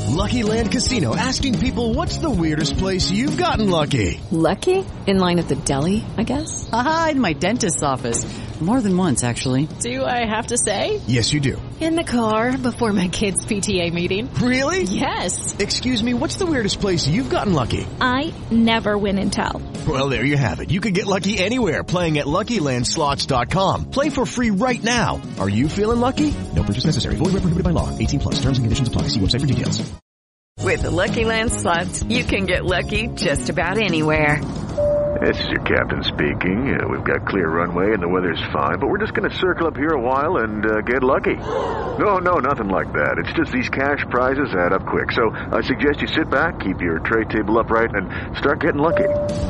Lucky Land Casino, asking people, what's the weirdest place you've gotten lucky? Lucky? In line at the deli, I guess? Aha, in my dentist's office. More than once, actually. Do I have to say? Yes, you do. In the car before my kids' PTA meeting. Really? Yes. Excuse me, what's the weirdest place you've gotten lucky? I never win and tell. Well, there you have it. You can get lucky anywhere, playing at LuckyLandSlots.com. Play for free right now. Are you feeling lucky? No purchase necessary. Void where prohibited by law. 18 plus. Terms and conditions apply. See website for details. With the Lucky Land Slots, you can get lucky just about anywhere. This is your captain speaking. We've got clear runway and the weather's fine, but we're just going to circle up here a while and get lucky. No, nothing like that. It's just these cash prizes add up quick. So I suggest you sit back, keep your tray table upright, and start getting lucky.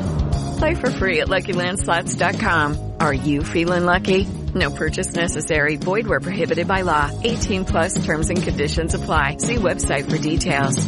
Play for free at LuckyLandSlots.com. Are you feeling lucky? No purchase necessary. Void where prohibited by law. 18 plus terms and conditions apply. See website for details.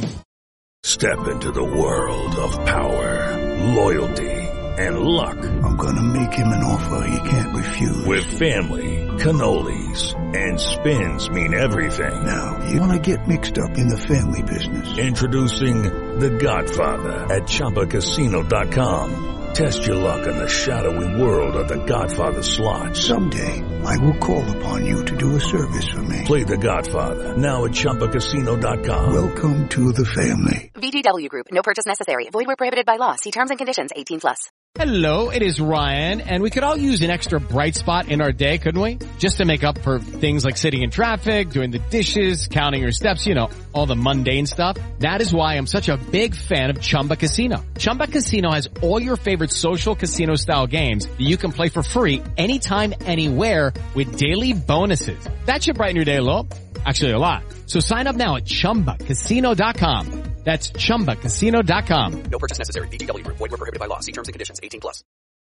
Step into the world of power, loyalty, and luck. I'm gonna make him an offer he can't refuse. With family, cannolis, and spins mean everything. Now, you wanna get mixed up in the family business. Introducing The Godfather at ChumbaCasino.com. Test your luck in the shadowy world of The Godfather slot. Someday, I will call upon you to do a service for me. Play The Godfather, now at ChumbaCasino.com. Welcome to the family. VGW Group. No purchase necessary. Void where prohibited by law. See terms and conditions. 18 plus. Hello, it is Ryan, and we could all use an extra bright spot in our day, couldn't we? Just to make up for things like sitting in traffic, doing the dishes, counting your steps, you know, all the mundane stuff. That is why I'm such a big fan of Chumba Casino. Chumba Casino has all your favorite social casino-style games that you can play for free anytime, anywhere with daily bonuses. That should brighten your day a little. Actually, a lot. So sign up now at ChumbaCasino.com. That's ChumbaCasino.com. No purchase necessary. VGW Group. Void where prohibited by law. See terms and conditions. 18 plus.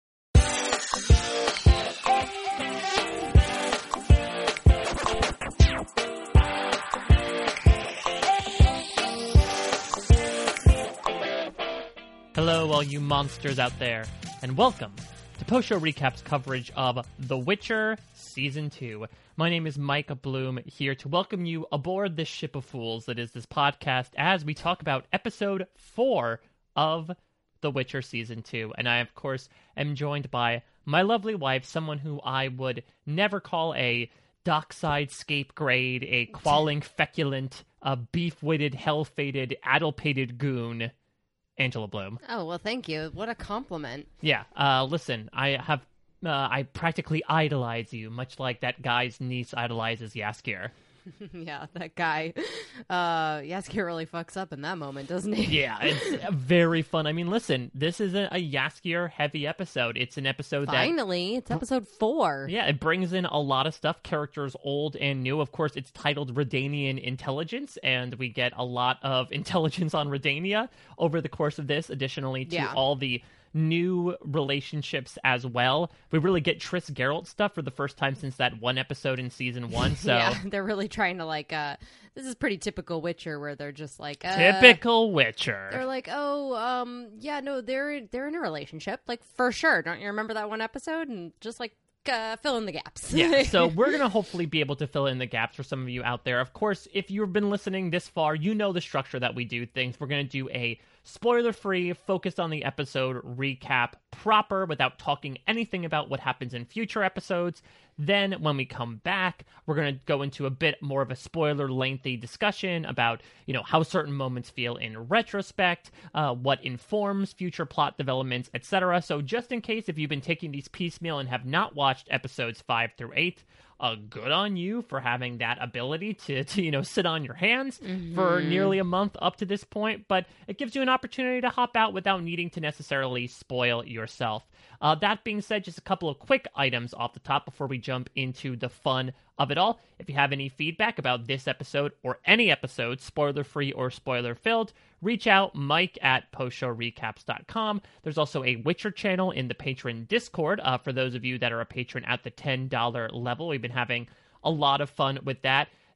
Hello, all you monsters out there, and welcome to Post Show Recap's coverage of The Witcher Season 2. My name is Mike Bloom, here to welcome you aboard this ship of fools that is this podcast as we talk about Episode 4 of The Witcher Season 2. And I, of course, am joined by my lovely wife, someone who I would never call a dockside scapegrade, a qualling feculent, a beef-witted, hell-fated, addle-pated goon, Angela Bloom. Oh, well, thank you. What a compliment. Yeah, listen, I practically idolize you, much like that guy's niece idolizes Jaskier. Yeah, that guy. Jaskier really fucks up in that moment, doesn't he? Yeah, it's very fun. I mean, listen, this isn't a Jaskier-heavy episode. It's an episode Finally, it's episode 4. Yeah, it brings in a lot of stuff, characters old and new. Of course, it's titled Redanian Intelligence, and we get a lot of intelligence on Redania over the course of this, additionally to all the new relationships as well. We really get Triss Geralt stuff for the first time since that one episode in season 1. So yeah, they're really trying to this is pretty typical Witcher, where they're just like typical Witcher. They're like, yeah, no, they're in a relationship, like for sure. Don't you remember that one episode? And just like fill in the gaps. Yeah, so we're going to hopefully be able to fill in the gaps for some of you out there. Of course, if you've been listening this far, you know the structure that we do things. We're going to do a spoiler-free, focused on the episode recap proper without talking anything about what happens in future episodes. Then when we come back, we're going to go into a bit more of a spoiler-lengthy discussion about, how certain moments feel in retrospect, what informs future plot developments, etc. So just in case, if you've been taking these piecemeal and have not watched episodes 5 through 8, good on you for having that ability to sit on your hands for nearly a month up to this point, but it gives you an opportunity to hop out without needing to necessarily spoil yourself. That being said, just a couple of quick items off the top before we jump into the fun of it all. If you have any feedback about this episode or any episode, spoiler-free or spoiler-filled, reach out, Mike at postshowrecaps.com. There's also a Witcher channel in the patron Discord for those of you that are a patron at the $10 level. We've been having a lot of fun with that.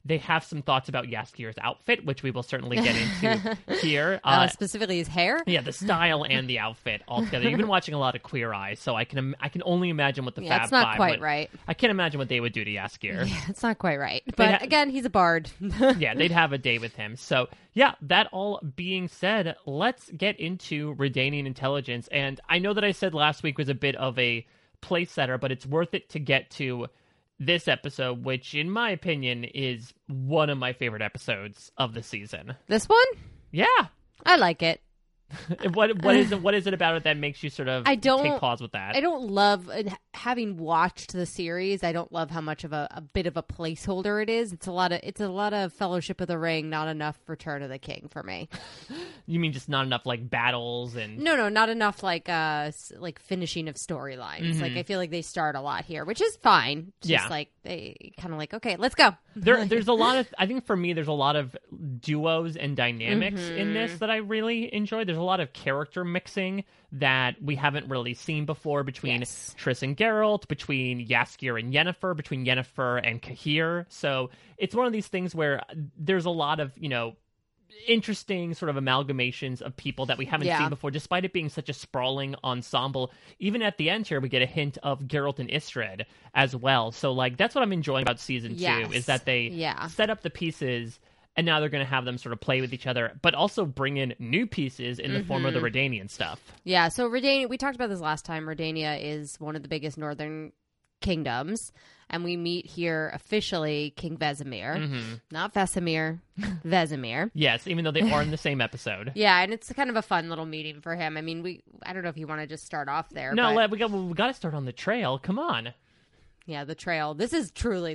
They have some thoughts about Jaskier's outfit, which we will certainly get into here. Specifically his hair? Yeah, the style and the outfit altogether. You've been watching a lot of Queer Eye, so I can only imagine what the Fab it's not Five quite would, right. I can't imagine what they would do to Jaskier. Yeah, it's not quite right. But again, he's a bard. Yeah, they'd have a day with him. So, yeah, that all being said, let's get into Redanian intelligence. And I know that I said last week was a bit of a place setter, but it's worth it to get to this episode, which in my opinion is one of my favorite episodes of the season. This one? Yeah. I like it. What is it about it that makes you sort of take pause with that? I don't love, having watched the series, I don't love how much of a bit of a placeholder it is. It's a lot of Fellowship of the Ring, not enough Return of the King for me. You mean just not enough like battles and No, not enough like finishing of storylines. Mm-hmm. Like I feel like they start a lot here, which is fine. It's just like they kind of like, okay, let's go. There's a lot of, I think for me, there's a lot of duos and dynamics in this that I really enjoy. There's a lot of character mixing that we haven't really seen before between Triss and Geralt, between Jaskier and Yennefer, between Yennefer and Cahir. So it's one of these things where there's a lot of, interesting sort of amalgamations of people that we haven't seen before, despite it being such a sprawling ensemble. Even at the end here, we get a hint of Geralt and Istrid as well. So, like, that's what I'm enjoying about season 2, is that they set up the pieces, and now they're going to have them sort of play with each other, but also bring in new pieces in the form of the Redanian stuff. Yeah, so Redania, we talked about this last time. Redania is one of the biggest northern kingdoms, and we meet here officially King Vesemir. Not Vesemir, Vesemir. Yes, even though they are in the same episode. Yeah, and it's kind of a fun little meeting for him. I mean, I don't know if you want to just start off there. No, but... we got to start on the trail. Come on. Yeah, the trail. This was truly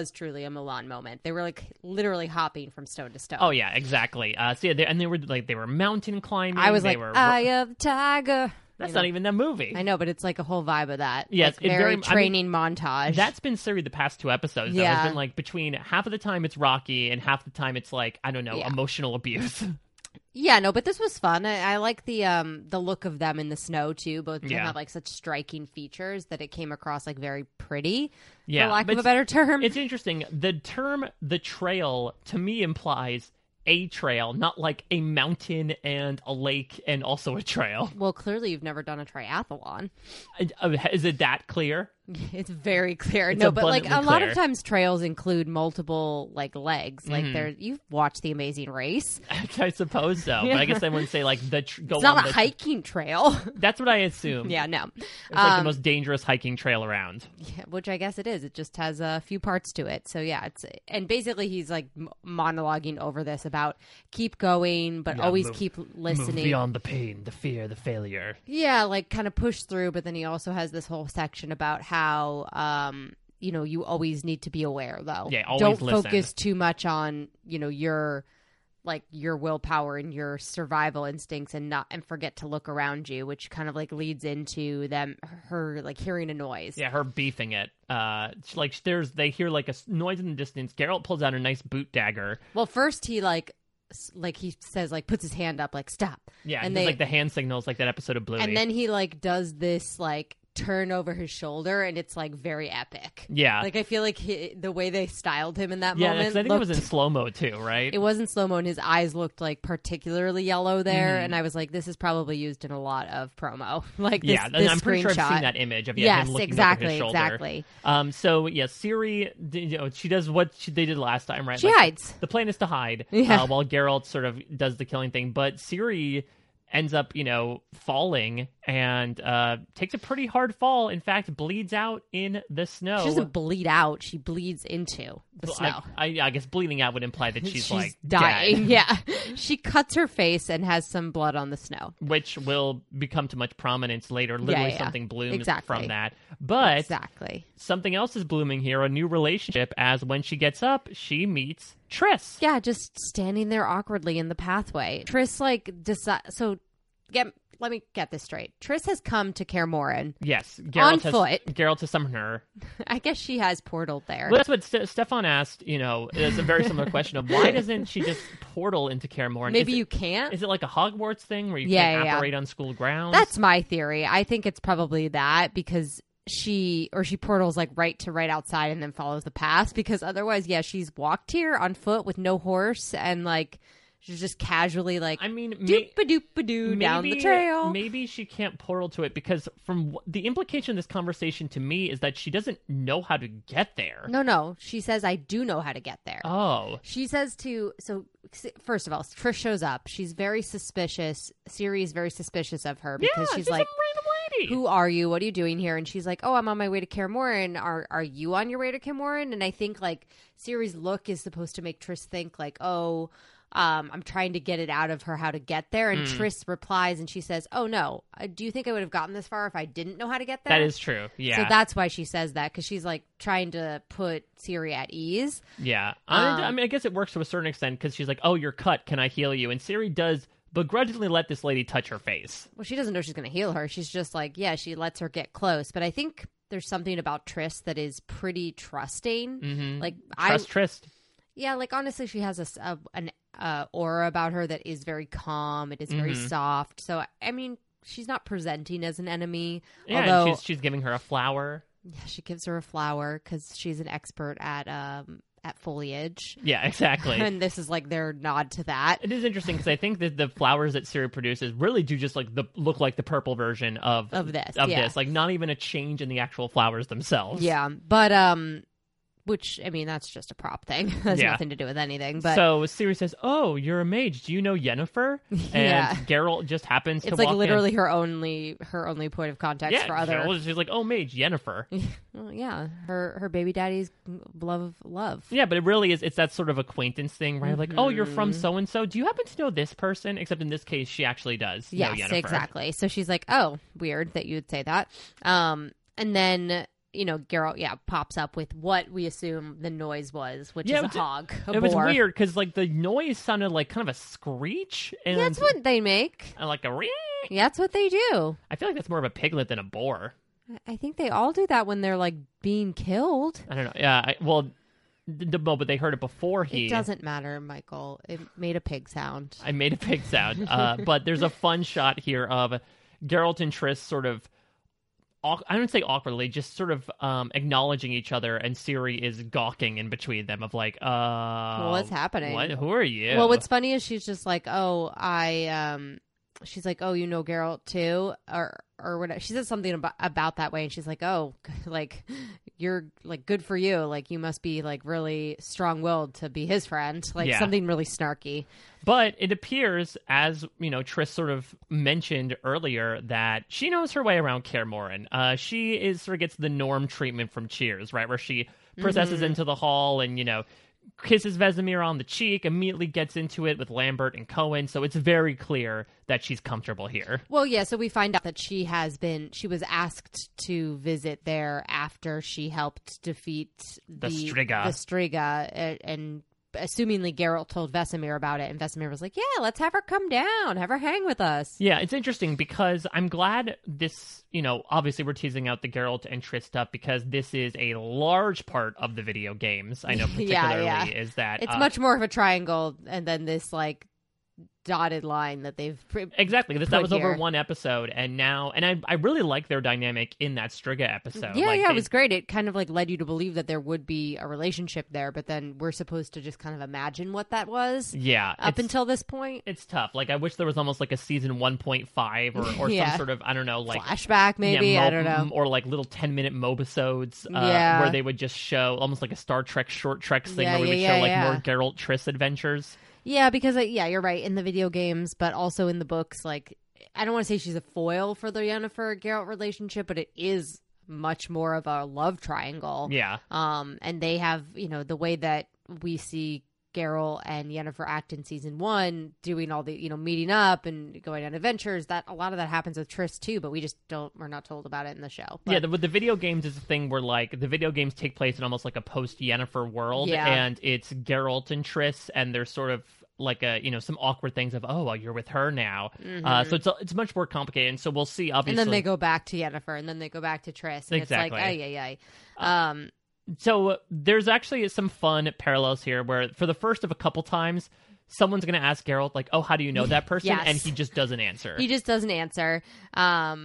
a Mulan moment. They were like literally hopping from stone to stone. Oh yeah, exactly. So yeah, they were mountain climbing. I was like, Eye of the Tiger. That's not even that movie. I know, but it's like a whole vibe of that. Yes, like very training montage. That's been Siri the past 2 episodes. Yeah, it's been like between half of the time it's Rocky and half the time it's like emotional abuse. Yeah, no, but this was fun. I like the look of them in the snow too. Both of them have like such striking features that it came across like very pretty. Yeah, for lack of a better term. It's interesting. The term "the trail" to me implies a trail, not like a mountain and a lake and also a trail. Well, clearly you've never done a triathlon. Is it that clear? It's very clear. It's but like a lot of times trails include multiple like legs. Like you've watched The Amazing Race. I suppose so. But I guess I wouldn't say like it's not a hiking trail. That's what I assume. Yeah, no. It's like the most dangerous hiking trail around. Yeah, which I guess it is. It just has a few parts to it. So yeah, and basically he's like monologuing over this about keep going, but always keep listening. Move beyond the pain, the fear, the failure. Yeah, like kind of push through, but then he also has this whole section about how you always need to be aware though. Yeah, always don't focus too much on your willpower and your survival instincts and forget to look around you, which kind of like leads into her like hearing a noise. Yeah, her beefing it. They hear like a noise in the distance. Geralt pulls out a nice boot dagger. Well, first he like he says like puts his hand up like stop. Yeah, and like the hand signals like that episode of Bluey. And then he like does this like turn over his shoulder, and it's like very epic. Yeah, like I feel like the way they styled him in that moment. Yeah, I think it was in slow mo too, right? It was in slow mo, and his eyes looked like particularly yellow there. And I was like, this is probably used in a lot of promo. Like this, this I'm pretty sure I've seen that image of him looking over his shoulder. Exactly. So yeah, Ciri, she does what they did last time, right? She hides. The plan is to hide while Geralt sort of does the killing thing, but Ciri ends up, falling and takes a pretty hard fall. In fact, bleeds out in the snow. She doesn't bleed out. She bleeds into the snow. I guess bleeding out would imply that she's like dying. Dead. Yeah. She cuts her face and has some blood on the snow. Which will become to much prominence later. Literally something blooms from that. But something else is blooming here, a new relationship, as when she gets up, she meets Triss. Yeah, just standing there awkwardly in the pathway. Triss let me get this straight. Triss has come to Kaer Morhen. Yes. Geralt has summoned her. I guess she has portaled there. Well, that's what Stefan asked, it's a very similar question of why doesn't she just portal into Kaer Morhen? Maybe you can't? Is it like a Hogwarts thing where you can't operate on school grounds? That's my theory. I think it's probably that because she portals like right outside and then follows the path, because otherwise, she's walked here on foot with no horse, and like she's just casually like, I mean, doop-a-doop-a-doo down the trail. Maybe she can't portal to it because from the implication of this conversation to me is that she doesn't know how to get there. No. She says, I do know how to get there. Oh. She says first of all, Trish shows up. She's very suspicious. Siri is very suspicious of her because she's like, who are you? What are you doing here? And she's like, oh, I'm on my way to Kaer Morhen. Are you on your way to Kaer Morhen? And I think like Siri's look is supposed to make Trish think like, oh, I'm trying to get it out of her how to get there. And Triss replies and she says, oh, no. Do you think I would have gotten this far if I didn't know how to get there? That is true. Yeah. So that's why she says that, because she's like trying to put Siri at ease. Yeah. I mean, I guess it works to a certain extent because she's like, oh, you're cut. Can I heal you? And Siri does begrudgingly let this lady touch her face. Well, she doesn't know she's going to heal her. She's just like, she lets her get close. But I think there's something about Triss that is pretty trusting. Mm-hmm. Like Triss. Yeah, like honestly, she has an aura about her that is very calm. It is very soft. So, I mean, she's not presenting as an enemy. Yeah, although, she's giving her a flower. Yeah, she gives her a flower because she's an expert at foliage. Yeah, exactly. And this is like their nod to that. It is interesting because I think that the flowers that Siri produces really do just like look like the purple version of this. Like not even a change in the actual flowers themselves. Yeah, but which, I mean, that's just a prop thing. Has nothing to do with anything. But so Siri says, oh, you're a mage. Do you know Yennefer? And Geralt just happens to walk in. It's like literally her only point of contact for other. She's like, oh, mage, Yennefer. Well, yeah, her baby daddy's love. Yeah, but it really is. It's that sort of acquaintance thing, right? Like, oh, you're from so-and-so. Do you happen to know this person? Except in this case, she actually does know Yennefer. Yes, exactly. So she's like, oh, weird that you would say that. And then Geralt, pops up with what we assume the noise was, which is a hog. It was weird because, like, the noise sounded like kind of a screech. And that's what they make. Like a that's what they do. I feel like that's more of a piglet than a boar. I think they all do that when they're, like, being killed. I don't know. Yeah, but they heard it before It doesn't matter, Michael. It made a pig sound. I made a pig sound. But there's a fun shot here of Geralt and Triss sort of, I don't say awkwardly, just sort of acknowledging each other, and Siri is gawking in between them of like, what's happening? Who are you? Well, what's funny is she's just like, she's like, oh, you know Geralt too, or whatever. She says something about that way, and she's like, oh, like you're like good for you, like you must be like really strong-willed to be his friend, like something really snarky. But it appears, as Triss sort of mentioned earlier, that she knows her way around Kaer Morhen. She sort of gets the Norm treatment from Cheers, right, where she processes into the hall and kisses Vesemir on the cheek, immediately gets into it with Lambert and Cohen, so it's very clear that she's comfortable here. Well, yeah, so we find out that she was asked to visit there after she helped defeat the Striga, and assumingly Geralt told Vesemir about it, and Vesemir was like, yeah, let's have her come down, have her hang with us. Yeah, it's interesting because I'm glad this, obviously we're teasing out the Geralt and Triss stuff because this is a large part of the video games. I know particularly is that it's much more of a triangle, and then this like dotted line that they've exactly that was over one episode, and I really like their dynamic in that Striga episode. It was great. It kind of like led you to believe that there would be a relationship there, but then we're supposed to just kind of imagine what that was. Yeah, up until this point, it's tough. Like I wish there was almost like a season 1.5 or some sort of I don't know, like flashback maybe. I don't know, or like little 10-minute mobisodes where they would just show almost like a Star Trek short treks thing where we would show like more Geralt Triss adventures. Yeah, because, you're right, in the video games, but also in the books, like, I don't want to say she's a foil for the Yennefer-Geralt relationship, but it is much more of a love triangle. Yeah. And they have, the way that we see Geralt and Yennefer act in season 1, doing all the, meeting up and going on adventures, that a lot of that happens with Triss too, but we're not told about it in the show. But, yeah, with the video games is a thing where like the video games take place in almost like a post Yennefer world, and it's Geralt and Triss, and there's sort of like some awkward things of you're with her now, so it's much more complicated, and so we'll see obviously, and then they go back to Yennefer, and then they go back to Triss, and exactly. It's like so there's actually some fun parallels here where for the first of a couple times someone's going to ask Geralt like, oh, how do you know that person? Yes. And he just doesn't answer. He just doesn't answer.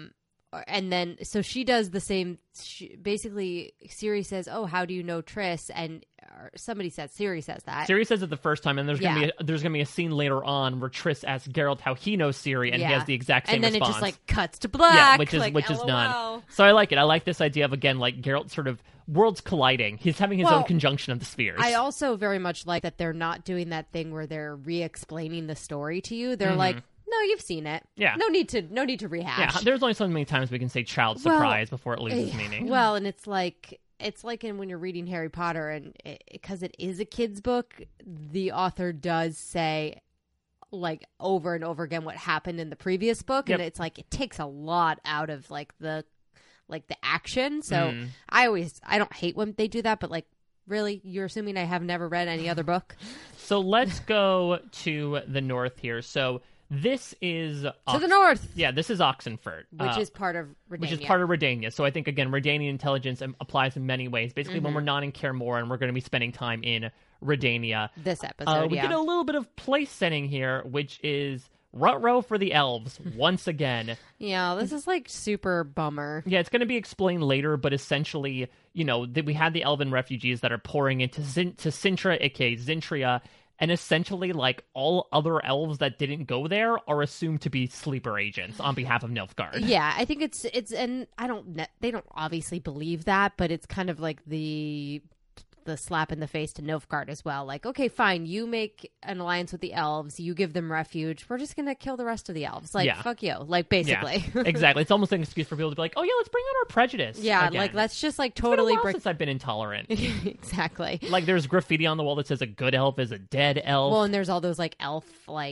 And then, so she does the same. Basically, Ciri says, "Oh, how do you know Triss?" And Ciri says that. Ciri says it the first time, and there's gonna be a scene later on where Triss asks Geralt how he knows Ciri, and he has the exact same response. And then it just like cuts to black, which is LOL. done. So I like it. I like this idea of, again, like Geralt sort of worlds colliding. He's having his own conjunction of the spheres. I also very much like that they're not doing that thing where they're re-explaining the story to you. They're like, no, you've seen it. Yeah. No need to rehash. Yeah, there's only so many times we can say child surprise before it loses meaning. Well, and it's like when you're reading Harry Potter, and because it is a kid's book, the author does say like over and over again what happened in the previous book, and it's like it takes a lot out of like the action. So I don't hate when they do that, but like, really, you're assuming I have never read any other book? So let's go to the north here. So this is to the north. Yeah, this is Oxenfurt, which is part of Redania. So I think, again, Redanian intelligence applies in many ways. Basically, when we're not in Kaer Morhen, we're going to be spending time in Redania. This episode, we get a little bit of place setting here, which is ruh-roh for the elves once again. Yeah, this is like super bummer. Yeah, it's going to be explained later, but essentially, we had the elven refugees that are pouring into Sintra, aka Zintria. And essentially, like, all other elves that didn't go there are assumed to be sleeper agents on behalf of Nilfgaard. Yeah, I think it's and they don't obviously believe that, but it's kind of like the slap in the face to Nilfgaard as well. Like, okay, fine, you make an alliance with the elves, you give them refuge, we're just gonna kill the rest of the elves. Like, fuck you. Like, basically. Yeah, exactly. It's almost an excuse for people to be like, oh yeah, let's bring out our prejudice. Yeah, again. like, let's just like totally break. Since I've been intolerant. Exactly. Like, there's graffiti on the wall that says a good elf is a dead elf. Well, and there's all those like elf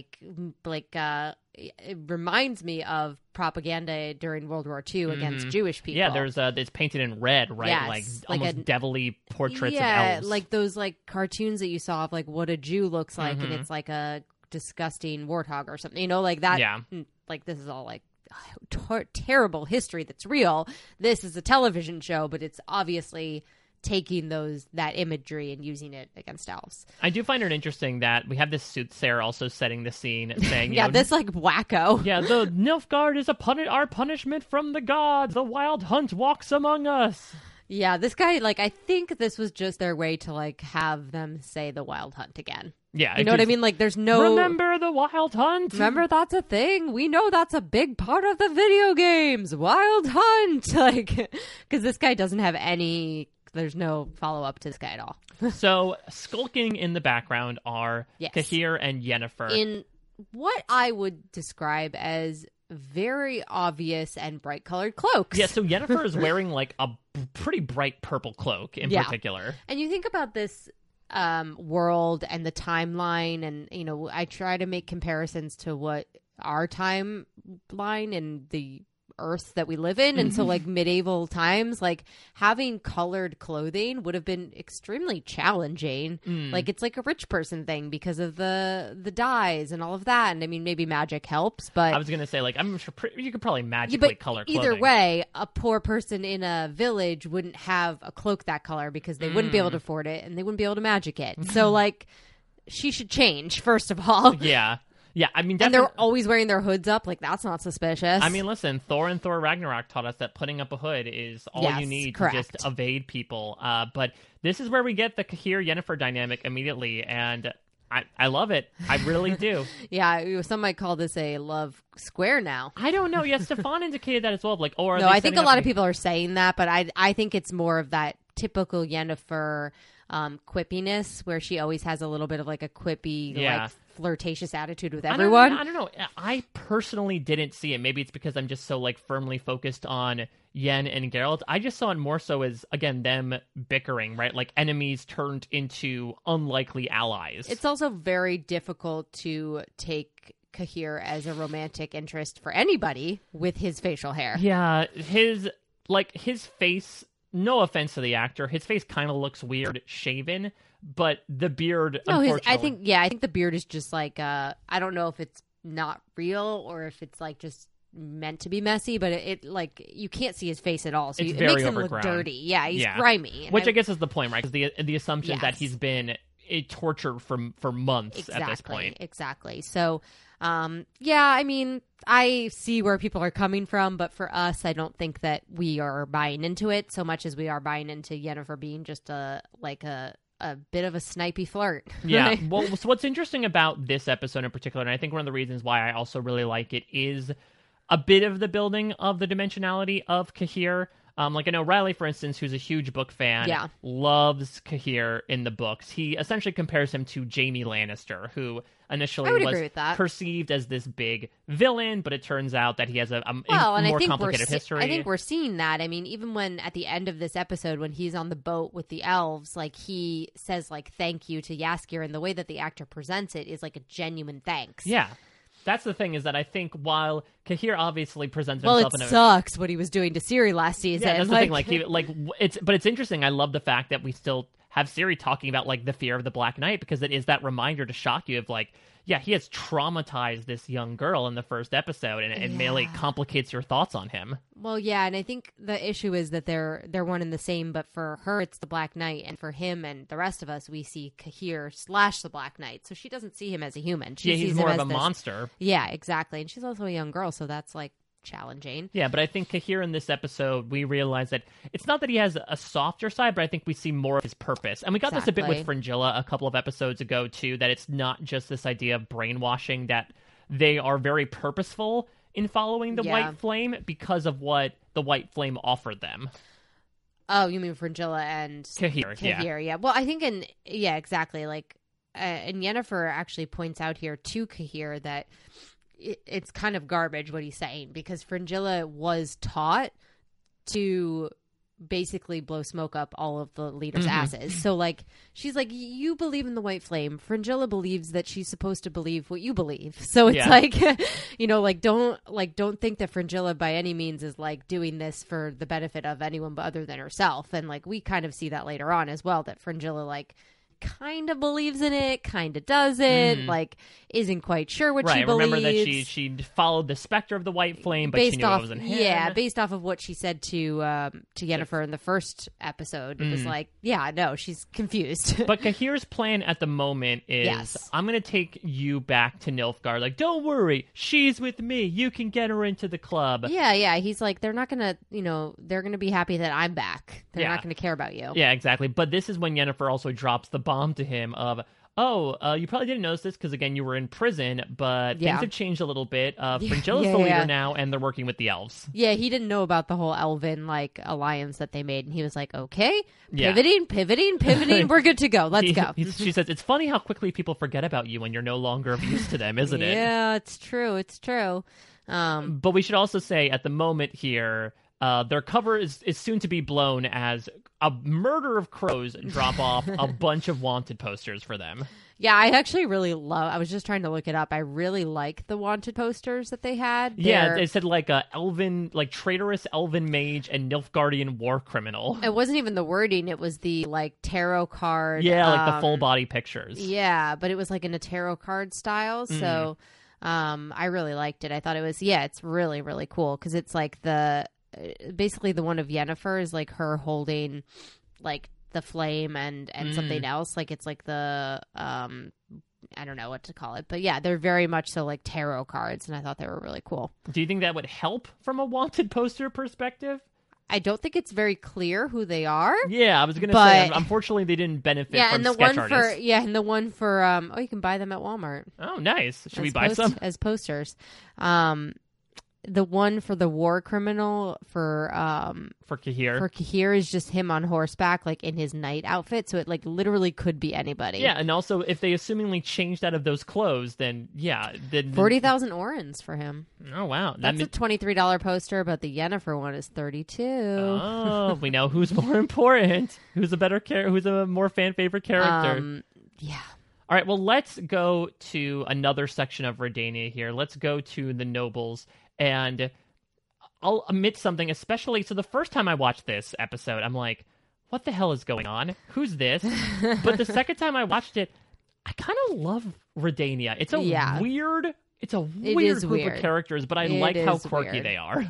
it reminds me of propaganda during World War II against Jewish people. Yeah, there's it's painted in red, right? Yes, like almost devilly portraits of elves. Yeah, like those like cartoons that you saw of like what a Jew looks like, and it's like a disgusting warthog or something. Like that. Yeah. Like, this is all like terrible history that's real. This is a television show, but it's obviously taking that imagery and using it against elves. I do find it interesting that we have this soothsayer also setting the scene, saying, this like wacko. Yeah, the Nilfgaard is our punishment from the gods. The wild hunt walks among us. Yeah, this guy, like, I think this was just their way to like have them say the wild hunt again. Yeah, you know what I mean? Like, there's no... Remember the wild hunt? Remember that's a thing? We know that's a big part of the video games. Wild hunt! Like, because this guy doesn't have any... There's no follow-up to this guy at all. So, skulking in the background are Cahir and Yennefer. In what I would describe as very obvious and bright-colored cloaks. Yeah, so Yennefer is wearing, like, a pretty bright purple cloak in particular. And you think about this world and the timeline, and, I try to make comparisons to what our timeline and the Earth that we live in, and so like medieval times, like having colored clothing would have been extremely challenging. Like, it's like a rich person thing because of the dyes and all of that. And I mean, maybe magic helps, but I was gonna say, like, I'm sure you could probably magically color clothing. Either way, a poor person in a village wouldn't have a cloak that color because they wouldn't be able to afford it and they wouldn't be able to magic it. So like, she should change, first of all. Yeah, I mean, and they're always wearing their hoods up. Like, that's not suspicious. I mean, listen, Thor and Thor Ragnarok taught us that putting up a hood is all you need to just evade people. But this is where we get the Cahir-Yennefer dynamic immediately, and I love it. I really do. Yeah, some might call this a love square now. I don't know. Yeah, Stefan indicated that as well. Like, no, I think a lot of people are saying that, but I think it's more of that typical Yennefer quippiness, where she always has a little bit of like a quippy, like flirtatious attitude with everyone. I don't know. I personally didn't see it. Maybe it's because I'm just so like firmly focused on Yen and Geralt. I just saw it more so as, again, them bickering, right? Like enemies turned into unlikely allies. It's also very difficult to take Cahir as a romantic interest for anybody with his facial hair. Yeah, his face, no offense to the actor, his face kind of looks weird shaven, but the beard, unfortunately... I think the beard is just like, I don't know if it's not real or if it's like just meant to be messy, but it like, you can't see his face at all, so it makes him look dirty. Yeah, he's grimy. Which I guess is the point, right? Because the assumption is that he's been tortured for months exactly, at this point. Exactly. So, I mean, I see where people are coming from, but for us, I don't think that we are buying into it so much as we are buying into Yennefer being just a bit of a snipey flirt. Yeah. Well, so what's interesting about this episode in particular, and I think one of the reasons why I also really like it, is a bit of the building of the dimensionality of Cahir. Like I know Riley, for instance, who's a huge book fan, loves Cahir in the books. He essentially compares him to Jaime Lannister, who initially was perceived as this big villain, but it turns out that he has a more complicated history. I think we're seeing that. I mean, even when at the end of this episode, when he's on the boat with the elves, like he says like thank you to Jaskier, and the way that the actor presents it is like a genuine thanks. Yeah. That's the thing, is that I think while Cahir obviously presents himself in sucks what he was doing to Ciri last season. Yeah, that's the thing. It's interesting. I love the fact that we still have Ciri talking about like the fear of the Black Knight, because it is that reminder to shock you of like, yeah, he has traumatized this young girl in the first episode, and it really complicates your thoughts on him. Well, yeah, and I think the issue is that they're one and the same, but for her, it's the Black Knight, and for him and the rest of us, we see Cahir / the Black Knight, so she doesn't see him as a human. She sees he's more him of a monster. Yeah, exactly, and she's also a young girl, so that's like challenging. Yeah, but I think Cahir in this episode, we realize that it's not that he has a softer side, but I think we see more of his purpose. And we got this a bit with Fringilla a couple of episodes ago, too, that it's not just this idea of brainwashing, that they are very purposeful in following the White Flame because of what the White Flame offered them. Oh, you mean Fringilla and Cahir, yeah. Well, I think exactly. Like, and Yennefer actually points out here to Cahir that it's kind of garbage what he's saying, because Fringilla was taught to basically blow smoke up all of the leaders' asses. So like, she's like, you believe in the White Flame. Fringilla believes that she's supposed to believe what you believe. So it's like, don't think that Fringilla by any means is like doing this for the benefit of anyone but other than herself. And like, we kind of see that later on as well, that Fringilla like kind of believes in it, kind of doesn't, like isn't quite sure what she believes. Remember that she followed the specter of the White Flame, but she knew it wasn't him. Yeah, based off of what she said to Yennefer in the first episode. It was like, she's confused. But Cahir's plan at the moment is, I'm going to take you back to Nilfgaard. Like, don't worry, she's with me. You can get her into the club. Yeah. He's like, they're not going to, they're going to be happy that I'm back. They're not going to care about you. Yeah, exactly. But this is when Yennefer also drops the bomb to him of, you probably didn't notice this because, again, you were in prison, but things have changed a little bit. Fringilla's the leader now, and they're working with the elves. Yeah, he didn't know about the whole elven, like, alliance that they made, and he was like, okay, pivoting, we're good to go, let's go. She says, it's funny how quickly people forget about you when you're no longer of use to them, isn't it? Yeah, it's true. But we should also say, at the moment here, their cover is soon to be blown as a murder of crows drop off a bunch of wanted posters for them. Yeah, I actually really I was just trying to look it up. I really like the wanted posters that they had. It said like a elven, like traitorous elven mage and Nilfgaardian war criminal. It wasn't even the wording. It was the like tarot card. Yeah, like the full body pictures. Yeah, but it was like in a tarot card style. So I really liked it. I thought it was, it's really, really cool because it's like basically the one of Yennefer is like her holding like the flame and something else, like it's like the I don't know what to call it, but yeah, they're very much so like tarot cards, and I thought they were really cool. Do you think that would help from a wanted poster perspective? I don't think it's very clear who they are. Yeah, I was gonna say, unfortunately they didn't benefit from sketch artists. And the one for you can buy them at Walmart. Oh, nice. Should we buy some as posters? The one for the war criminal for Cahir is just him on horseback, like in his knight outfit. So it like literally could be anybody. Yeah, and also if they assumingly changed out of those clothes, then 40,000 orens for him. Oh wow, that's a $23 poster, but the Yennefer one is $32. Oh, we know who's more important. Who's a better who's a more fan favorite character? Yeah. All right, well, let's go to another section of Redania here. Let's go to the nobles. And I'll admit something, especially, so the first time I watched this episode, I'm like, what the hell is going on? Who's this? But the second time I watched it, I kind of love Redania. It's a weird group of characters, but I like how quirky they are.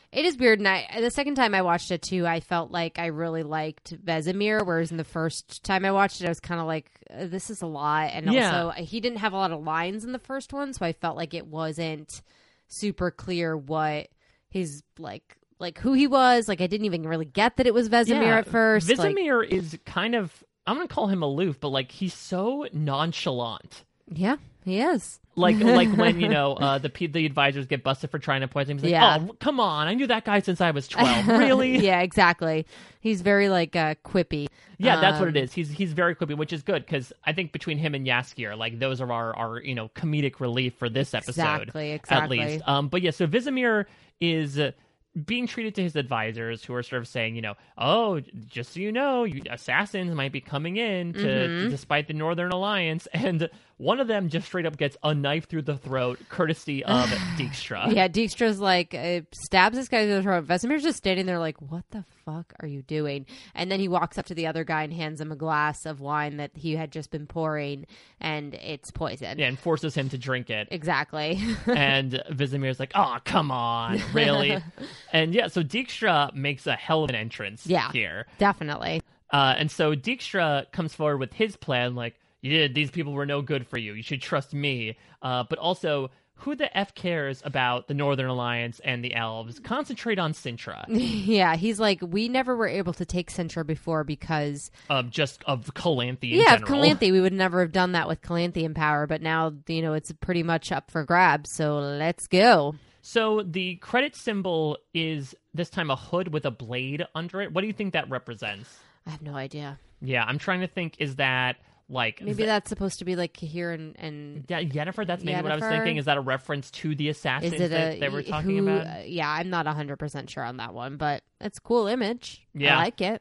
It is weird, and the second time I watched it too, I felt like I really liked Vesemir, whereas in the first time I watched it, I was kind of like, this is a lot, and also he didn't have a lot of lines in the first one, so I felt like it wasn't super clear what his like who he was. Like I didn't even really get that it was Vesemir at first. Vesemir is kind of, I'm gonna call him aloof, but like he's so nonchalant. Yeah, he is. Like when, you know, the advisors get busted for trying to poison him. He's like, oh, come on. I knew that guy since I was 12. Really? Yeah, exactly. He's very, like, quippy. Yeah, that's what it is. He's very quippy, which is good, because I think between him and Jaskier, like, those are our you know, comedic relief for this episode. Exactly. At least. But yeah, so Vesemir is being treated to his advisors, who are sort of saying, you know, oh, just so you know, assassins might be coming in to despite the Northern Alliance, and one of them just straight up gets a knife through the throat, courtesy of Dijkstra. Yeah, Dijkstra's like, stabs this guy through the throat. Vesemir's just standing there like, what the fuck are you doing? And then he walks up to the other guy and hands him a glass of wine that he had just been pouring, and it's poison. Yeah, and forces him to drink it. Exactly. And Vesemir's like, oh, come on, really? And yeah, so Dijkstra makes a hell of an entrance here. Definitely. And so Dijkstra comes forward with his plan, like, these people were no good for you. You should trust me. But also, who the F cares about the Northern Alliance and the elves? Concentrate on Cintra. Yeah, he's like, we never were able to take Cintra before because of Calanthe in general. Of Calanthe. We would never have done that with Calanthe in power, but now, you know, it's pretty much up for grabs, so let's go. So the credit symbol is this time a hood with a blade under it. What do you think that represents? I have no idea. Yeah, I'm trying to think, is that like... Maybe that's supposed to be like Cahir and yeah, Yennefer, that's maybe what I was thinking. Is that a reference to the assassins that they were talking about? Yeah, I'm not 100% sure on that one, but it's a cool image. Yeah. I like it.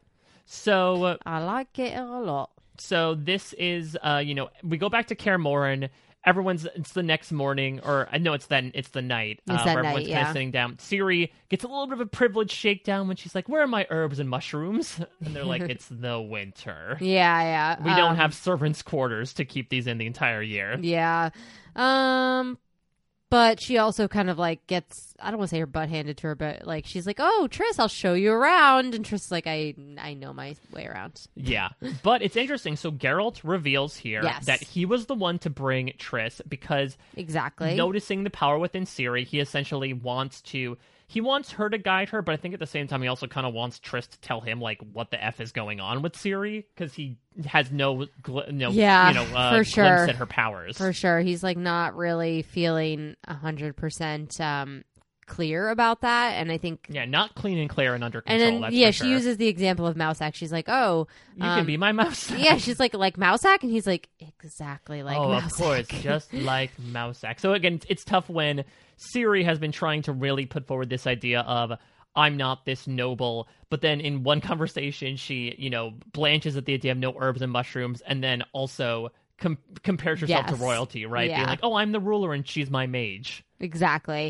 So... I like it a lot. So this is, you know, we go back to Kaer Morhen. It's the next morning, or no, it's the night. It's that where everyone's night, kind of sitting down. Ciri gets a little bit of a privileged shakedown when she's like, "Where are my herbs and mushrooms?" And they're like, "It's the winter. Yeah. We don't have servants' quarters to keep these in the entire year." Yeah. But she also kind of like gets, I don't want to say her butt handed to her, but like she's like, oh, Triss, I'll show you around. And Triss is like, I know my way around. Yeah. But it's interesting. So Geralt reveals here that he was the one to bring Triss because noticing the power within Ciri, he essentially wants her to guide her, but I think at the same time he also kind of wants Triss to tell him like what the F is going on with Ciri, because he has no glimpse at her powers. For sure. He's like not really feeling 100% clear about that, and I think not clean and clear and under control. And then, she uses the example of Mousak. She's like, "Oh, you can be my Mousak." Yeah, she's like Mousak, and he's like, exactly like Mousak. Of course, just like Mousak. So again, it's tough when Ciri has been trying to really put forward this idea of, I'm not this noble, but then in one conversation she, you know, blanches at the idea of no herbs and mushrooms, and then also compares herself to royalty, right? Being like, oh, I'm the ruler and she's my mage. Exactly.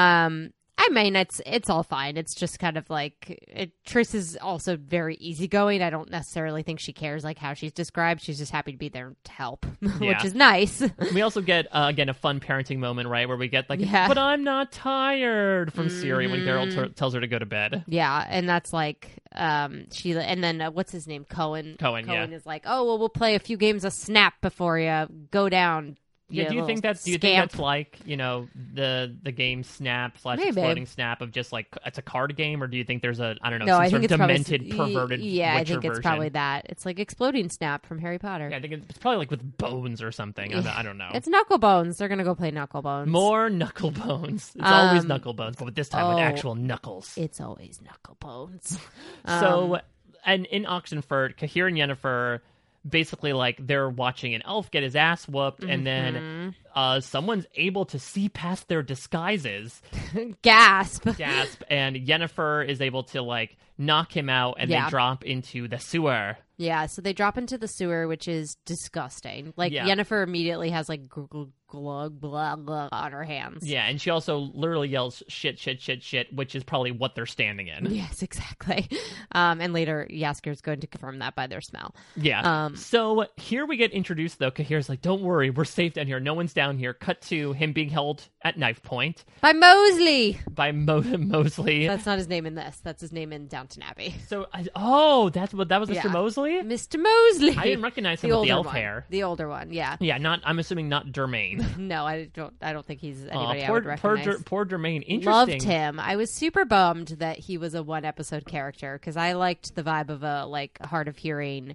I mean, it's all fine. It's just kind of like Triss is also very easygoing. I don't necessarily think she cares like how she's described. She's just happy to be there to help, which is nice. We also get again a fun parenting moment, right, where we get like, but I'm not tired from Ciri when Geralt tells her to go to bed. Yeah, and that's like Sheila, and then what's his name? Cohen is like, oh well, we'll play a few games of Snap before you go down. Yeah, do you think that's like, you know, the game Snap / Exploding Snap of just like it's a card game, or do you think there's some sort of demented, perverted Witcher I think it's version? probably that. It's like Exploding Snap from Harry Potter. Yeah, I think it's probably like with bones or something. I don't know. It's Knucklebones. They're gonna go play Knucklebones. More Knucklebones. It's always Knucklebones, but this time with actual knuckles. It's always Knucklebones. So, and in Oxenfurt, Cahir and Yennefer, basically, like, they're watching an elf get his ass whooped, and then someone's able to see past their disguises. Gasp. And Yennefer is able to, like, knock him out, and they drop into the sewer. Yeah, so they drop into the sewer, which is disgusting. Like, Yennefer immediately has, like, glug, blah, blah on her hands. Yeah, and she also literally yells, shit, shit, shit, shit, which is probably what they're standing in. Yes, exactly. And later, Yasker's going to confirm that by their smell. Yeah. So here we get introduced, though. Cahir's like, don't worry, we're safe down here. No one's down here. Cut to him being held at knife point. By Mosley! By Mosley. That's not his name in this. That's his name in Downton Abbey. So, that was Mr. Mosley? Mr. Mosley. I didn't recognize him with the elf hair. The older one, yeah. Yeah, I'm assuming not Dermain. No, I don't think he's anybody I would recognize. Poor Dermain. Interesting. Loved him. I was super bummed that he was a one episode character because I liked the vibe of a hard of hearing